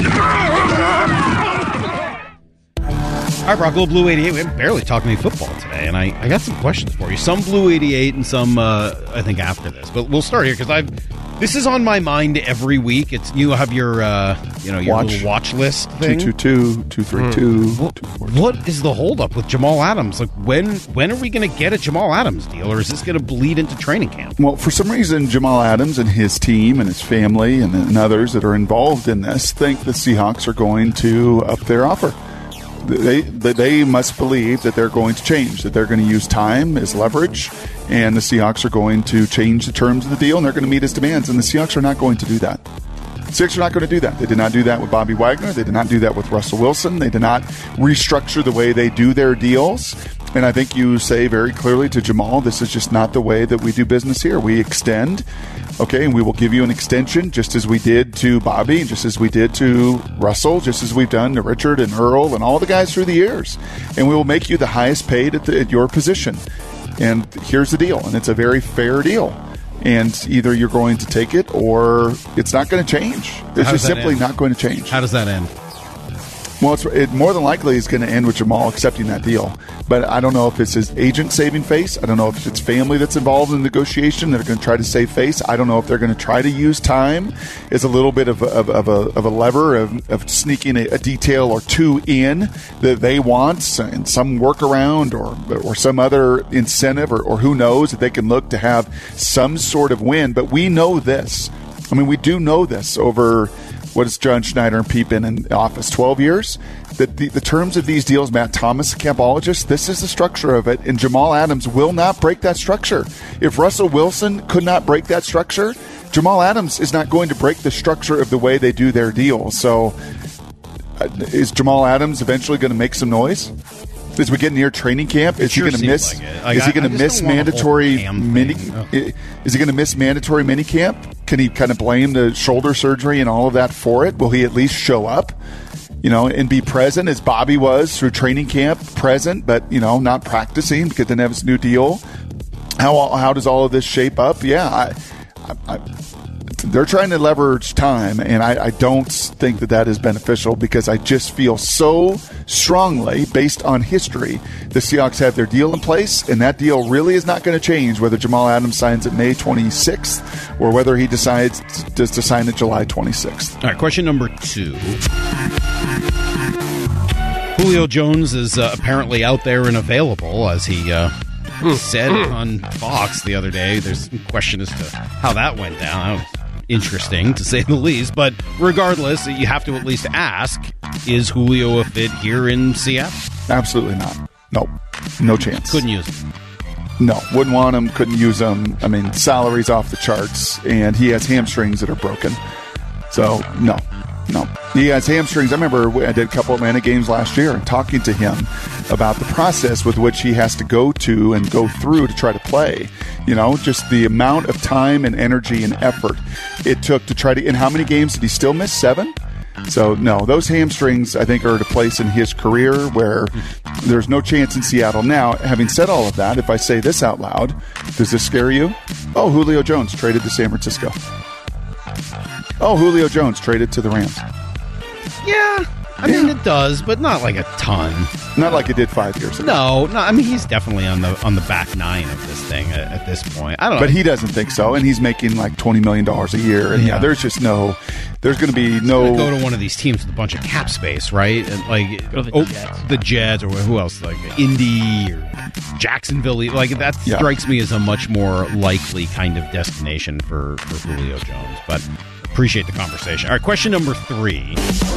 All right, Brock, little Blue eighty-eight. We haven't barely talked any football today, and I, I got some questions for you. Some Blue eighty-eight and some, uh, I think, after this. But we'll start here because I've this is on my mind every week. It's you have your, uh, you know, your Watch. little watch list thing. Two two two, two three two, What, two four. what is the holdup with Jamal Adams? Like, when when are we going to get a Jamal Adams deal, or is this going to bleed into training camp? Well, for some reason, Jamal Adams and his team and his family and, and others that are involved in this think the Seahawks are going to up their offer. They, they they must believe that they're going to change, that they're going to use time as leverage, and the Seahawks are going to change the terms of the deal, and they're going to meet his demands, and the Seahawks are not going to do that. The Seahawks are not going to do that. They did not do that with Bobby Wagner. They did not do that with Russell Wilson. They did not restructure the way they do their deals. And I think you say very clearly to Jamal, this is just not the way that we do business here. We extend, okay, and we will give you an extension just as we did to Bobby, just as we did to Russell, just as we've done to Richard and Earl and all the guys through the years. And we will make you the highest paid at, the, at your position. And here's the deal, and it's a very fair deal. And either you're going to take it or it's not going to change. It's How does just that simply end? not going to change. How does that end? Well, it's, it more than likely is going to end with Jamal accepting that deal. But I don't know if it's his agent saving face. I don't know if it's family that's involved in the negotiation that are going to try to save face. I don't know if they're going to try to use time as a little bit of, of, of, a, of a lever of, of sneaking a, a detail or two in that they want and some workaround or or some other incentive or, or who knows that they can look to have some sort of win. But we know this. I mean, we do know this over... What is John Schneider and Pete been in office? twelve years? The, the, the terms of these deals, Matt Thomas, campologist, this is the structure of it, and Jamal Adams will not break that structure. If Russell Wilson could not break that structure, Jamal Adams is not going to break the structure of the way they do their deal. So uh, is Jamal Adams eventually going to make some noise? As we get near training camp, is sure he going to seems miss? like it. Like, is he I- going I to just miss don't want a whole mandatory cam mini? thing. Ugh. i- Is he going to miss mandatory mini camp? Can he kind of blame the shoulder surgery and all of that for it? Will he at least show up, you know, and be present as Bobby was through training camp, present but you know not practicing because he didn't have his new deal? How how does all of this shape up? Yeah, I, I, I, they're trying to leverage time, and I, I don't think that that is beneficial because I just feel so strongly, based on history, the Seahawks have their deal in place, and that deal really is not going to change whether Jamal Adams signs it May twenty-sixth or whether he decides just to sign it July twenty-sixth. All right, question number two. Julio Jones is uh, apparently out there and available, as he uh, said on Fox the other day. There's some question as to how that went down. That was interesting, to say the least. But regardless, you have to at least ask, is Julio a fit here in Seattle? Absolutely not. Nope. No chance. Couldn't use him. No, wouldn't want him, couldn't use him. I mean, salary's off the charts, and he has hamstrings that are broken. So, no, no. He has hamstrings. I remember I did a couple of Atlanta games last year and talking to him about the process with which he has to go to and go through to try to play. You know, just the amount of time and energy and effort it took to try to... In how many games did he still miss? Seven? So, no, those hamstrings, I think, are at a place in his career where there's no chance in Seattle. Now, having said all of that, if I say this out loud, does this scare you? Oh, Julio Jones traded to San Francisco. Oh, Julio Jones traded to the Rams. Yeah, I mean, it does, but not like a ton. Not like it did five years ago. No, no. I mean, he's definitely on the on the back nine of this thing at, at this point. I don't know. But he doesn't think so, and he's making like twenty million dollars a year. And yeah, yeah there's just no, there's going to be no. Go to one of these teams with a bunch of cap space, right? And like go to the, oh, Jets. the Jets, or who else? Like Indy or Jacksonville. Like that yeah. strikes me as a much more likely kind of destination for, for Julio Jones. But appreciate the conversation. All right, question number three.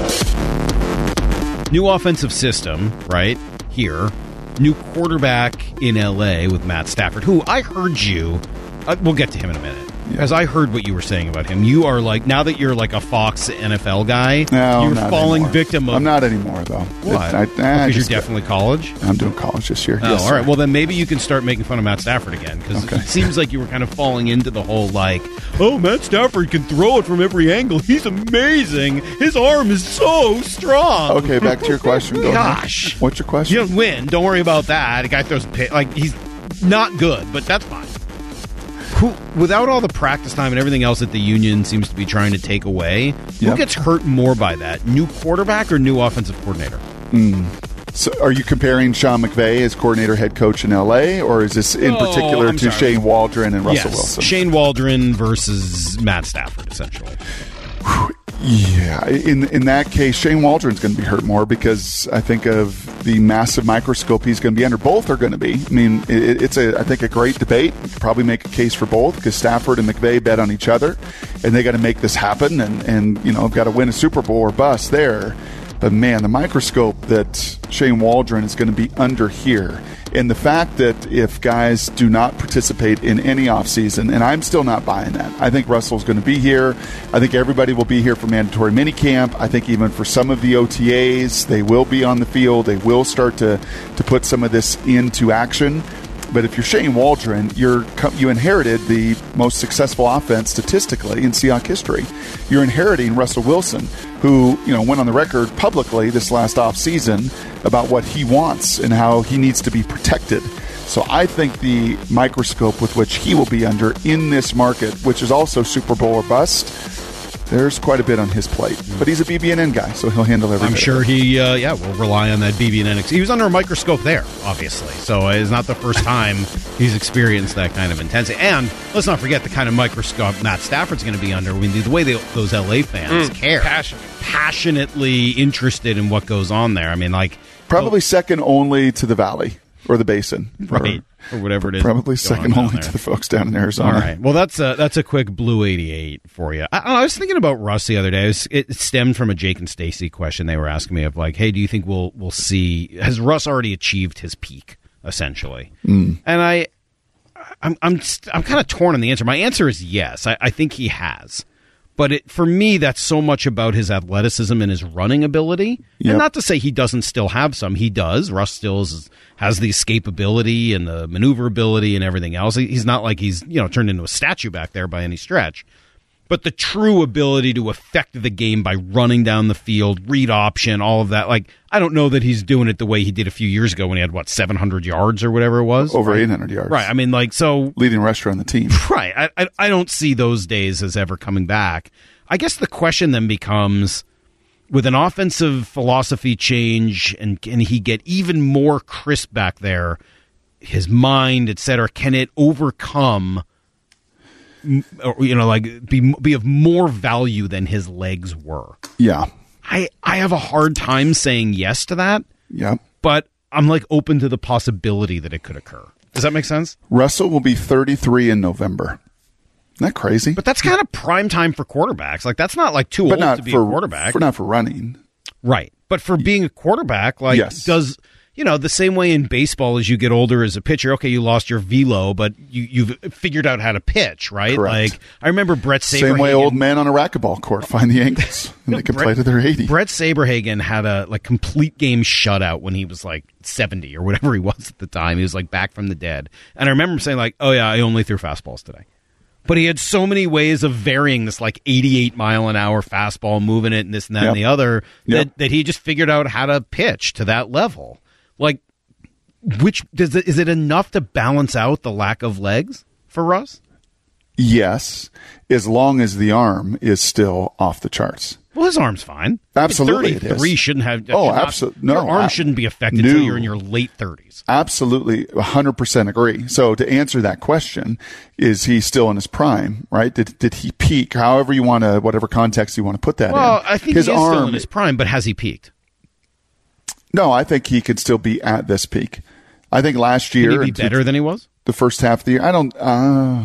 New offensive system, right, here. New quarterback in L A with Matt Stafford, who I heard you, uh, we'll get to him in a minute, because yeah. I heard what you were saying about him. You are like, now that you're like a Fox N F L guy, no, you're not falling anymore. victim of... I'm not anymore, though. What? It, I, because I you're definitely college? I'm doing college this year. Oh, yes, all right. sir. Well, then maybe you can start making fun of Matt Stafford again, because okay. it seems like you were kind of falling into the whole, like, oh, Matt Stafford can throw it from every angle. He's amazing. His arm is so strong. Okay, back to your question. Go Gosh. Ahead. What's your question? You don't win. Don't worry about that. The guy throws a pit. Like, he's not good, but that's fine. Who, without all the practice time and everything else that the union seems to be trying to take away, who yep. gets hurt more by that? New quarterback or new offensive coordinator? Mm. So are you comparing Sean McVay as coordinator head coach in L A, or is this in oh, particular I'm to sorry. Shane Waldron and Russell yes. Wilson? Shane Waldron versus Matt Stafford, essentially. Yeah, in in that case, Shane Waldron's going to be hurt more because I think of the massive microscope he's going to be under. Both are going to be. I mean, it, it's a I think a great debate. You could probably make a case for both because Stafford and McVay bet on each other, and they got to make this happen, and and you know got to win a Super Bowl or bust there. But man, the microscope that Shane Waldron is going to be under here, and the fact that if guys do not participate in any offseason, and I'm still not buying that. I think Russell's going to be here. I think everybody will be here for mandatory minicamp. I think even for some of the O T As, they will be on the field. They will start to, to put some of this into action. But if you're Shane Waldron, you're you inherited the most successful offense statistically in Seahawks history. You're inheriting Russell Wilson, who you know went on the record publicly this last offseason about what he wants and how he needs to be protected. So I think the microscope with which he will be under in this market, which is also Super Bowl or bust, there's quite a bit on his plate. But he's a B B N N guy, so he'll handle everything. I'm sure he, uh, yeah, will rely on that B B N N. He was under a microscope there, obviously. So it's not the first time he's experienced that kind of intensity. And let's not forget the kind of microscope Matt Stafford's going to be under. I mean, the way they, those L A fans mm, care. Passionate. Passionately interested in what goes on there. I mean, like... Probably oh, second only to the Valley or the Basin. Right. Or, or whatever it is. Probably second only there. to the folks down in Arizona. All right. Well, that's a, that's a quick Blue eighty-eight for you. I, I was thinking about Russ the other day. It, was, it stemmed from a Jake and Stacy question they were asking me of like, hey, do you think we'll we'll see, has Russ already achieved his peak, essentially? Mm. And I, I'm I'm I'm kind of torn on the answer. My answer is yes. I, I think he has. But it, for me, that's so much about his athleticism and his running ability. Yep. And not to say he doesn't still have some. He does. Russ still is, has the escapability and the maneuverability and everything else. He's not like he's, you know, turned into a statue back there by any stretch. But the true ability to affect the game by running down the field, read option, all of that, like, I don't know that he's doing it the way he did a few years ago when he had, what, seven hundred yards or whatever it was? Over right? eight hundred yards. Right. I mean, like, so... Leading rusher on the team. Right. I, I, I don't see those days as ever coming back. I guess the question then becomes, with an offensive philosophy change, and can he get even more crisp back there, his mind, et cetera, can it overcome... Or, you know, like be be of more value than his legs were. Yeah, I I have a hard time saying yes to that. Yeah, but I'm like open to the possibility that it could occur. Does that make sense? Russell will be thirty-three in November. Isn't that crazy? But that's kind of prime time for quarterbacks. Like that's not like too but old to be for, a quarterback. For not for running, right? But for being a quarterback, like yes. does. You know, the same way in baseball as you get older as a pitcher, okay, you lost your velo, but you, you've figured out how to pitch, right? Correct. Like, I remember Brett Saberhagen. Same way old men on a racquetball court find the angles, and they can Brett, play to their eighty. Brett Saberhagen had a like complete game shutout when he was like seventy or whatever he was at the time. He was like back from the dead. And I remember him saying like, oh yeah, I only threw fastballs today. But he had so many ways of varying this like eighty-eight mile an hour fastball, moving it and this and that yep. and the other, yep. that, that he just figured out how to pitch to that level. Like, Which does it, is it enough to balance out the lack of legs for Russ? Yes, as long as the arm is still off the charts. Well, his arm's fine. Absolutely, it thirty-three is. shouldn't have. Oh, not- absolutely. No, your arm I- shouldn't be affected No. until you're in your late thirties. Absolutely, one hundred percent agree. So to answer that question, is he still in his prime, right? Did did he peak? However you want to, whatever context you want to put that in. Well, I think his he is arm, still in his prime, but has he peaked? No, I think he could still be at this peak. I think last year... Can he be better than he was? The first half of the year. I don't... Uh,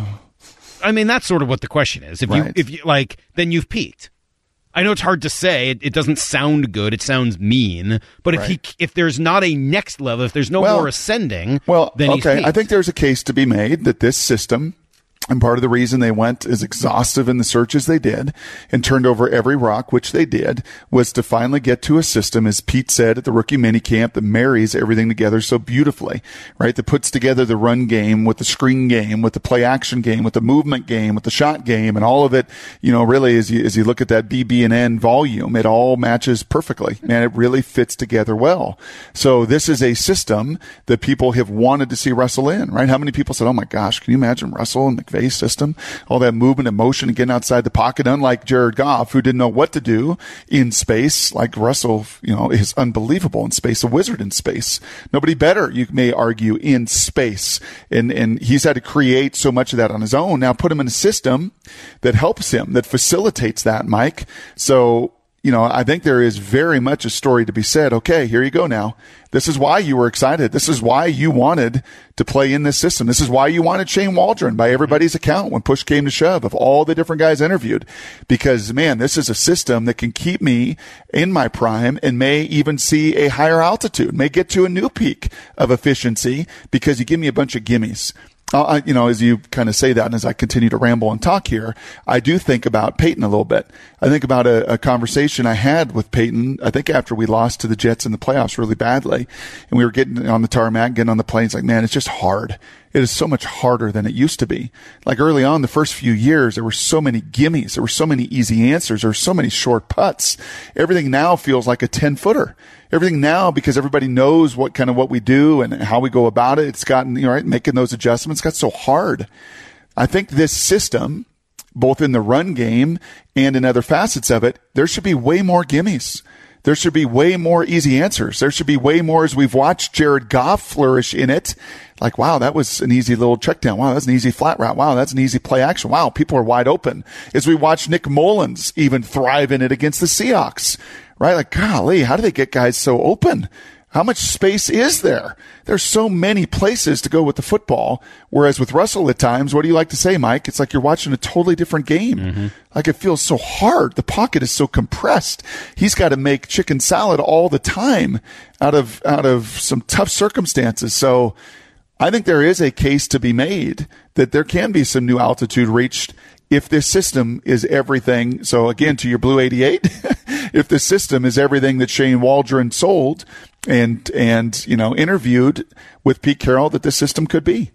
I mean, that's sort of what the question is. If Right. you, if you like, then you've peaked. I know it's hard to say. It, it doesn't sound good. It sounds mean. But if Right. he, if there's not a next level, if there's no Well- more ascending, Well, then he's okay. peaked. I think there's a case to be made that this system, and part of the reason they went as exhaustive in the searches they did and turned over every rock, which they did, was to finally get to a system, as Pete said at the rookie minicamp, that marries everything together so beautifully, right? That puts together the run game with the screen game, with the play action game, with the movement game, with the shot game, and all of it, you know, really as you, as you look at that B B and N volume, it all matches perfectly. Man, it really fits together well. So this is a system that people have wanted to see Russell in, right? How many people said, oh my gosh, can you imagine Russell and McVay system, all that movement and motion and getting outside the pocket, unlike Jared Goff, who didn't know what to do in space. Like Russell, you know, is unbelievable in space, a wizard in space. Nobody better, you may argue, in space. And, and he's had to create so much of that on his own. Now put him in a system that helps him, that facilitates that, Mike. So, you know, I think there is very much a story to be said. Okay, here you go now. This is why you were excited. This is why you wanted to play in this system. This is why you wanted Shane Waldron by everybody's account when push came to shove of all the different guys interviewed. Because, man, this is a system that can keep me in my prime and may even see a higher altitude, may get to a new peak of efficiency because you give me a bunch of gimmies. Uh, you know, as you kind of say that, and as I continue to ramble and talk here, I do think about Peyton a little bit. I think about a, a conversation I had with Peyton, I think after we lost to the Jets in the playoffs really badly, and we were getting on the tarmac, getting on the plane. It's like, man, it's just hard. It is so much harder than it used to be. Like early on, the first few years, there were so many gimmies. There were so many easy answers. There were so many short putts. Everything now feels like a ten-footer. Everything now, because everybody knows what kind of what we do and how we go about it, it's gotten, you know, right, making those adjustments got so hard. I think this system, both in the run game and in other facets of it, there should be way more gimmies. There should be way more easy answers. There should be way more, as we've watched Jared Goff flourish in it. Like, wow, that was an easy little check down. Wow, that's an easy flat route. Wow, that's an easy play action. Wow, people are wide open. As we watch Nick Mullins even thrive in it against the Seahawks, right? Like, golly, how do they get guys so open? How much space is there? There's so many places to go with the football. Whereas with Russell at times, what do you like to say, Mike? It's like you're watching a totally different game. Mm-hmm. Like it feels so hard. The pocket is so compressed. He's got to make chicken salad all the time out of, out of some tough circumstances. So I think there is a case to be made that there can be some new altitude reached if this system is everything. So again, to your Blue eighty-eight, if the system is everything that Shane Waldron sold and, and, you know, interviewed with Pete Carroll that this system could be.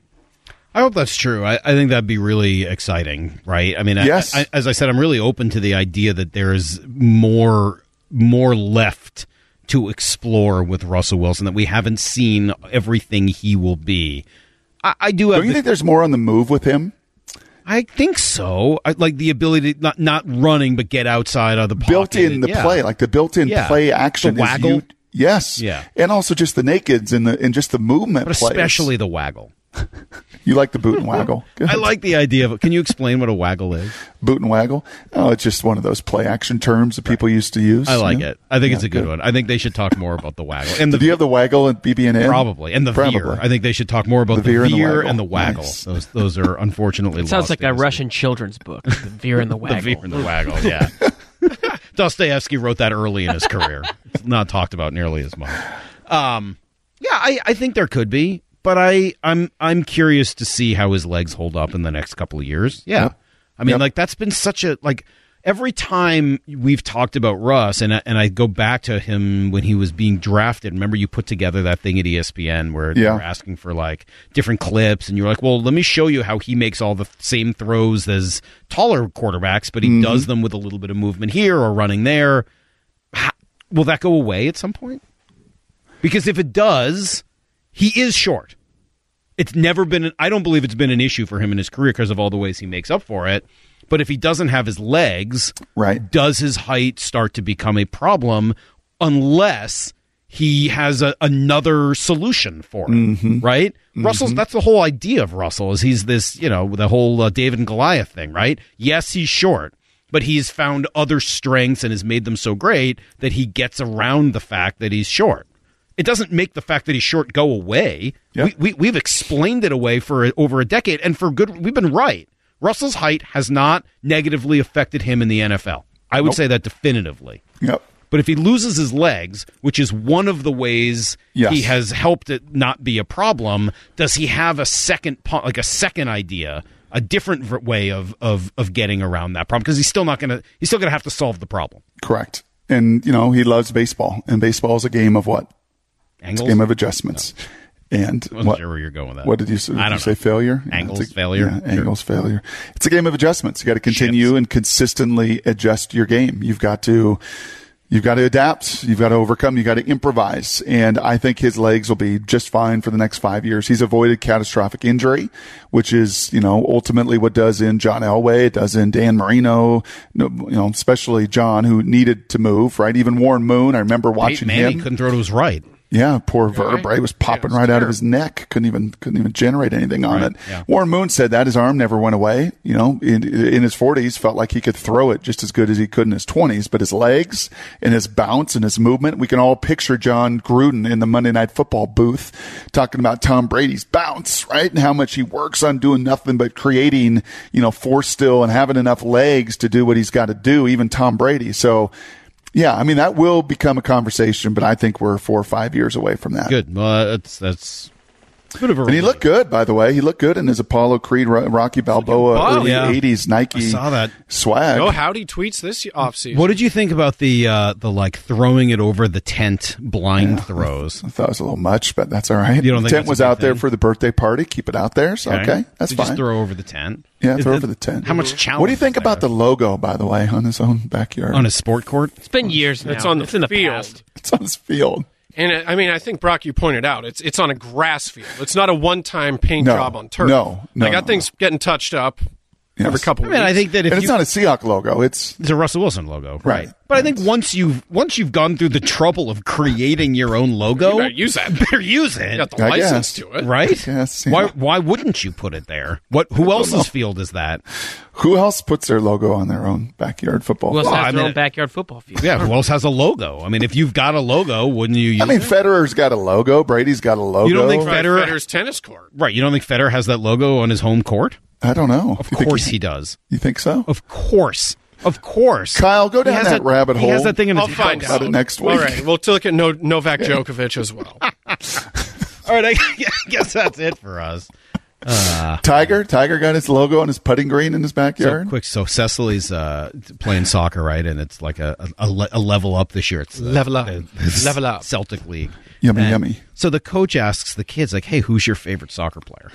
I hope that's true. I, I think that'd be really exciting, right? I mean, yes. I, I, as I said, I'm really open to the idea that there's more, more left to explore with Russell Wilson, that we haven't seen everything he will be. I, I do have Don't you the, think there's more on the move with him? I think so. I, like the ability to not not running, but get outside of the pocket. Built in the yeah. play, like the built-in Yeah. play action. The is waggle. you- yes. Yeah. And also just the nakeds and the and just the movement But plays. especially the waggle. You like the boot and waggle? Good. I like the idea of it. Can you explain what a waggle is? Boot and waggle? Oh, it's just one of those play action terms that people used to use. I like you know? it. I think Yeah, it's a good, good. one. I think they should talk more about the waggle. And the, Do you have the waggle and B B and N? Probably. And the Probably. veer. I think they should talk more about The the veer and the veer waggle. and the waggle. Nice. Those those are unfortunately It sounds lost like a in history. Russian children's book, The Veer and the Waggle. The veer and the waggle, yeah. Dostoevsky wrote that early in his career. It's not talked about nearly as much. Um, yeah, I, I think there could be, but I, I'm I'm curious to see how his legs hold up in the next couple of years. Yeah. Yep. I mean, Yep. like, that's been such a, like, every time we've talked about Russ, and I, and I go back to him when he was being drafted. Remember, you put together that thing at E S P N where Yeah. they were asking for like different clips, and you're like, "Well, let me show you how he makes all the same throws as taller quarterbacks, but he Mm-hmm. does them with a little bit of movement here or running there." How, will that go away at some point? Because if it does, he is short. It's never been, I don't believe it's been an issue for him in his career because of all the ways he makes up for it. But if he doesn't have his legs, right, does his height start to become a problem unless he has a, another solution for it, mm-hmm. right? Mm-hmm. Russell's, that's the whole idea of Russell is he's this, you know, the whole uh, David and Goliath thing, right? Yes, he's short, but he's found other strengths and has made them so great that he gets around the fact that he's short. It doesn't make the fact that he's short go away. Yep. We, we, we've explained it away for over a decade, and for good, we've been right. Russell's height has not negatively affected him in the N F L. I would nope. say that definitively. Yep. But if he loses his legs, which is one of the ways yes. he has helped it not be a problem, does he have a second, like a second idea, a different way of of, of getting around that problem? Because he's still not going to. He's still going to have to solve the problem. Correct. And you know he loves baseball, and baseball is a game of what? Angles? It's a game of adjustments. No. And I wasn't what, sure where you're going with that. What did you say? Did I don't you say know. failure? Angles, yeah, a, failure. Yeah, sure. Angles, failure. It's a game of adjustments. You got to continue Shifts. and consistently adjust your game. You've got to, you've got to adapt. You've got to overcome. You've got to improvise. And I think his legs will be just fine for the next five years. He's avoided catastrophic injury, which is, you know, ultimately what does in John Elway, it does in Dan Marino, you know, especially John, who needed to move, right? Even Warren Moon, I remember watching Peyton Manning him. couldn't throw to his right. Yeah, poor vertebrae was popping yeah, it was right out terrible. of his neck. Couldn't even couldn't even generate anything on Right, it. yeah. Warren Moon said that his arm never went away. You know, in, in his forties, felt like he could throw it just as good as he could in his twenties. But his legs and his bounce and his movement, we can all picture John Gruden in the Monday Night Football booth talking about Tom Brady's bounce, right, and how much he works on doing nothing but creating, you know, force still and having enough legs to do what he's got to do. Even Tom Brady. So. Yeah, I mean, that will become a conversation, but I think we're four or five years away from that. Good. Well, that's that's a bit of a And he looked good, by the way. He looked good in his Apollo Creed, Rocky Balboa, Wow. early Yeah. eighties Nike I saw that. swag. No howdy tweets this offseason. What did you think about the uh, the like throwing it over the tent blind Yeah. throws? I thought it was a little much, but that's all right. You don't think the tent that's a was big out there thing? for the birthday party. Keep it out there. So, okay, that's so fine. Just throw over the tent. Yeah, Is throw it- over the tent. How much challenge? What do you think is about there? the logo, by the way, on his own backyard? on a sport court? It's been years now. It's on the it's in the field. past. It's on his field. And uh, I mean, I think Brock, you pointed out it's it's on a grass field. It's not a one-time paint No, job on turf. no, no, Like, that no, thing's getting touched up every Yes. couple I of mean, weeks. I think that if And you, it's not a Seahawk logo. It's it's a Russell Wilson logo, Right. right? But I think once you've once you've gone through the trouble of creating your own logo, You better use that. you better use it, You got the I license guess. to it. right? Yes, Why yeah. why wouldn't you put it there? What? Who else's field is that? who else puts their logo on their own backyard football Who else field? has I their mean- own backyard football field? Yeah, who else has a logo? I mean, if you've got a logo, wouldn't you use I mean, it? Federer's got a logo. Brady's got a logo. You don't think Right, Federer- Federer's tennis court. Right, you don't think Federer has that logo on his home court? I don't know. Of You think course he does. You think so? Of course. Of course. Kyle, go He down has that rabbit He has hole. that thing in his I'll find house. About out it next All week. right, we'll look at no- Novak Djokovic as well. All right, I guess that's it for us. Uh, Tiger, Tiger got his logo on his putting green in his so backyard. quick, so Cecily's uh, playing soccer, right? And it's like a, a, a le- a level up this year. It's the- Level up. the- Level up. Celtic League. Yummy, And yummy. So the coach asks the kids, like, "Hey, who's your favorite soccer player?"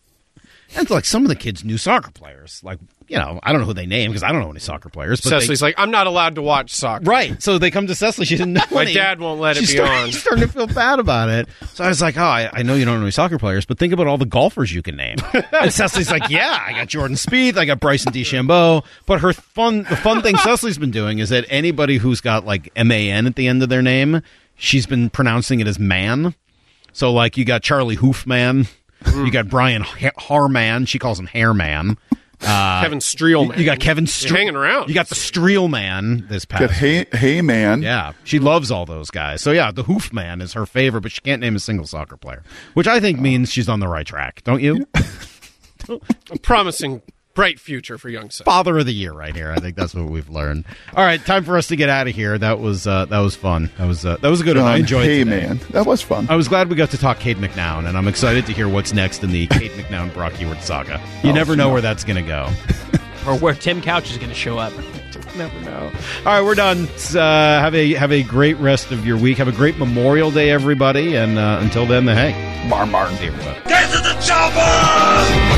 And it's like some of the kids knew soccer players. Like, you know, I don't know who they name because I don't know any soccer players. But Cecily's they, like, I'm not allowed to watch soccer. right. So they come to Cecily. She didn't know My any. dad won't let it She's be starting, on. she's starting to feel bad about it. So I was like, oh, I, I know you don't know any soccer players, but think about all the golfers you can name. And Cecily's like, yeah, I got Jordan Spieth, I got Bryson DeChambeau. But her fun, the fun thing Cecily's been doing is that anybody who's got like M A N at the end of their name, she's been pronouncing it as man. So like you got Charlie Hoofman, you got Brian ha- Harman, she calls him Hairman. Uh, Kevin Streelman. You got Kevin You're Stre- hanging around. You got the Streelman this past. Got hey, hey, man. Yeah, she loves all those guys. So yeah, the Hoofman is her favorite, but she can't name a single soccer player, which I think means she's on the right track. Don't you? A promising, bright future for young Cecily. Father of the year, right here. I think that's what we've learned. All right, time for us to get out of here. That was uh, that was fun. That was uh, that was a good one. I John, enjoyed. hey, today. man. That was fun. I was glad we got to talk Cade McNown, and I'm excited to hear what's next in the Cade McNown Brock Ewart saga. You Oh, never know no. where that's going to go. Or where Tim Couch is going to show up. Never know. All right, we're done. Uh, have a have a great rest of your week. Have a great Memorial Day, everybody. And uh, until then, the hey, Marn, marn. see everybody. Get to the chopper!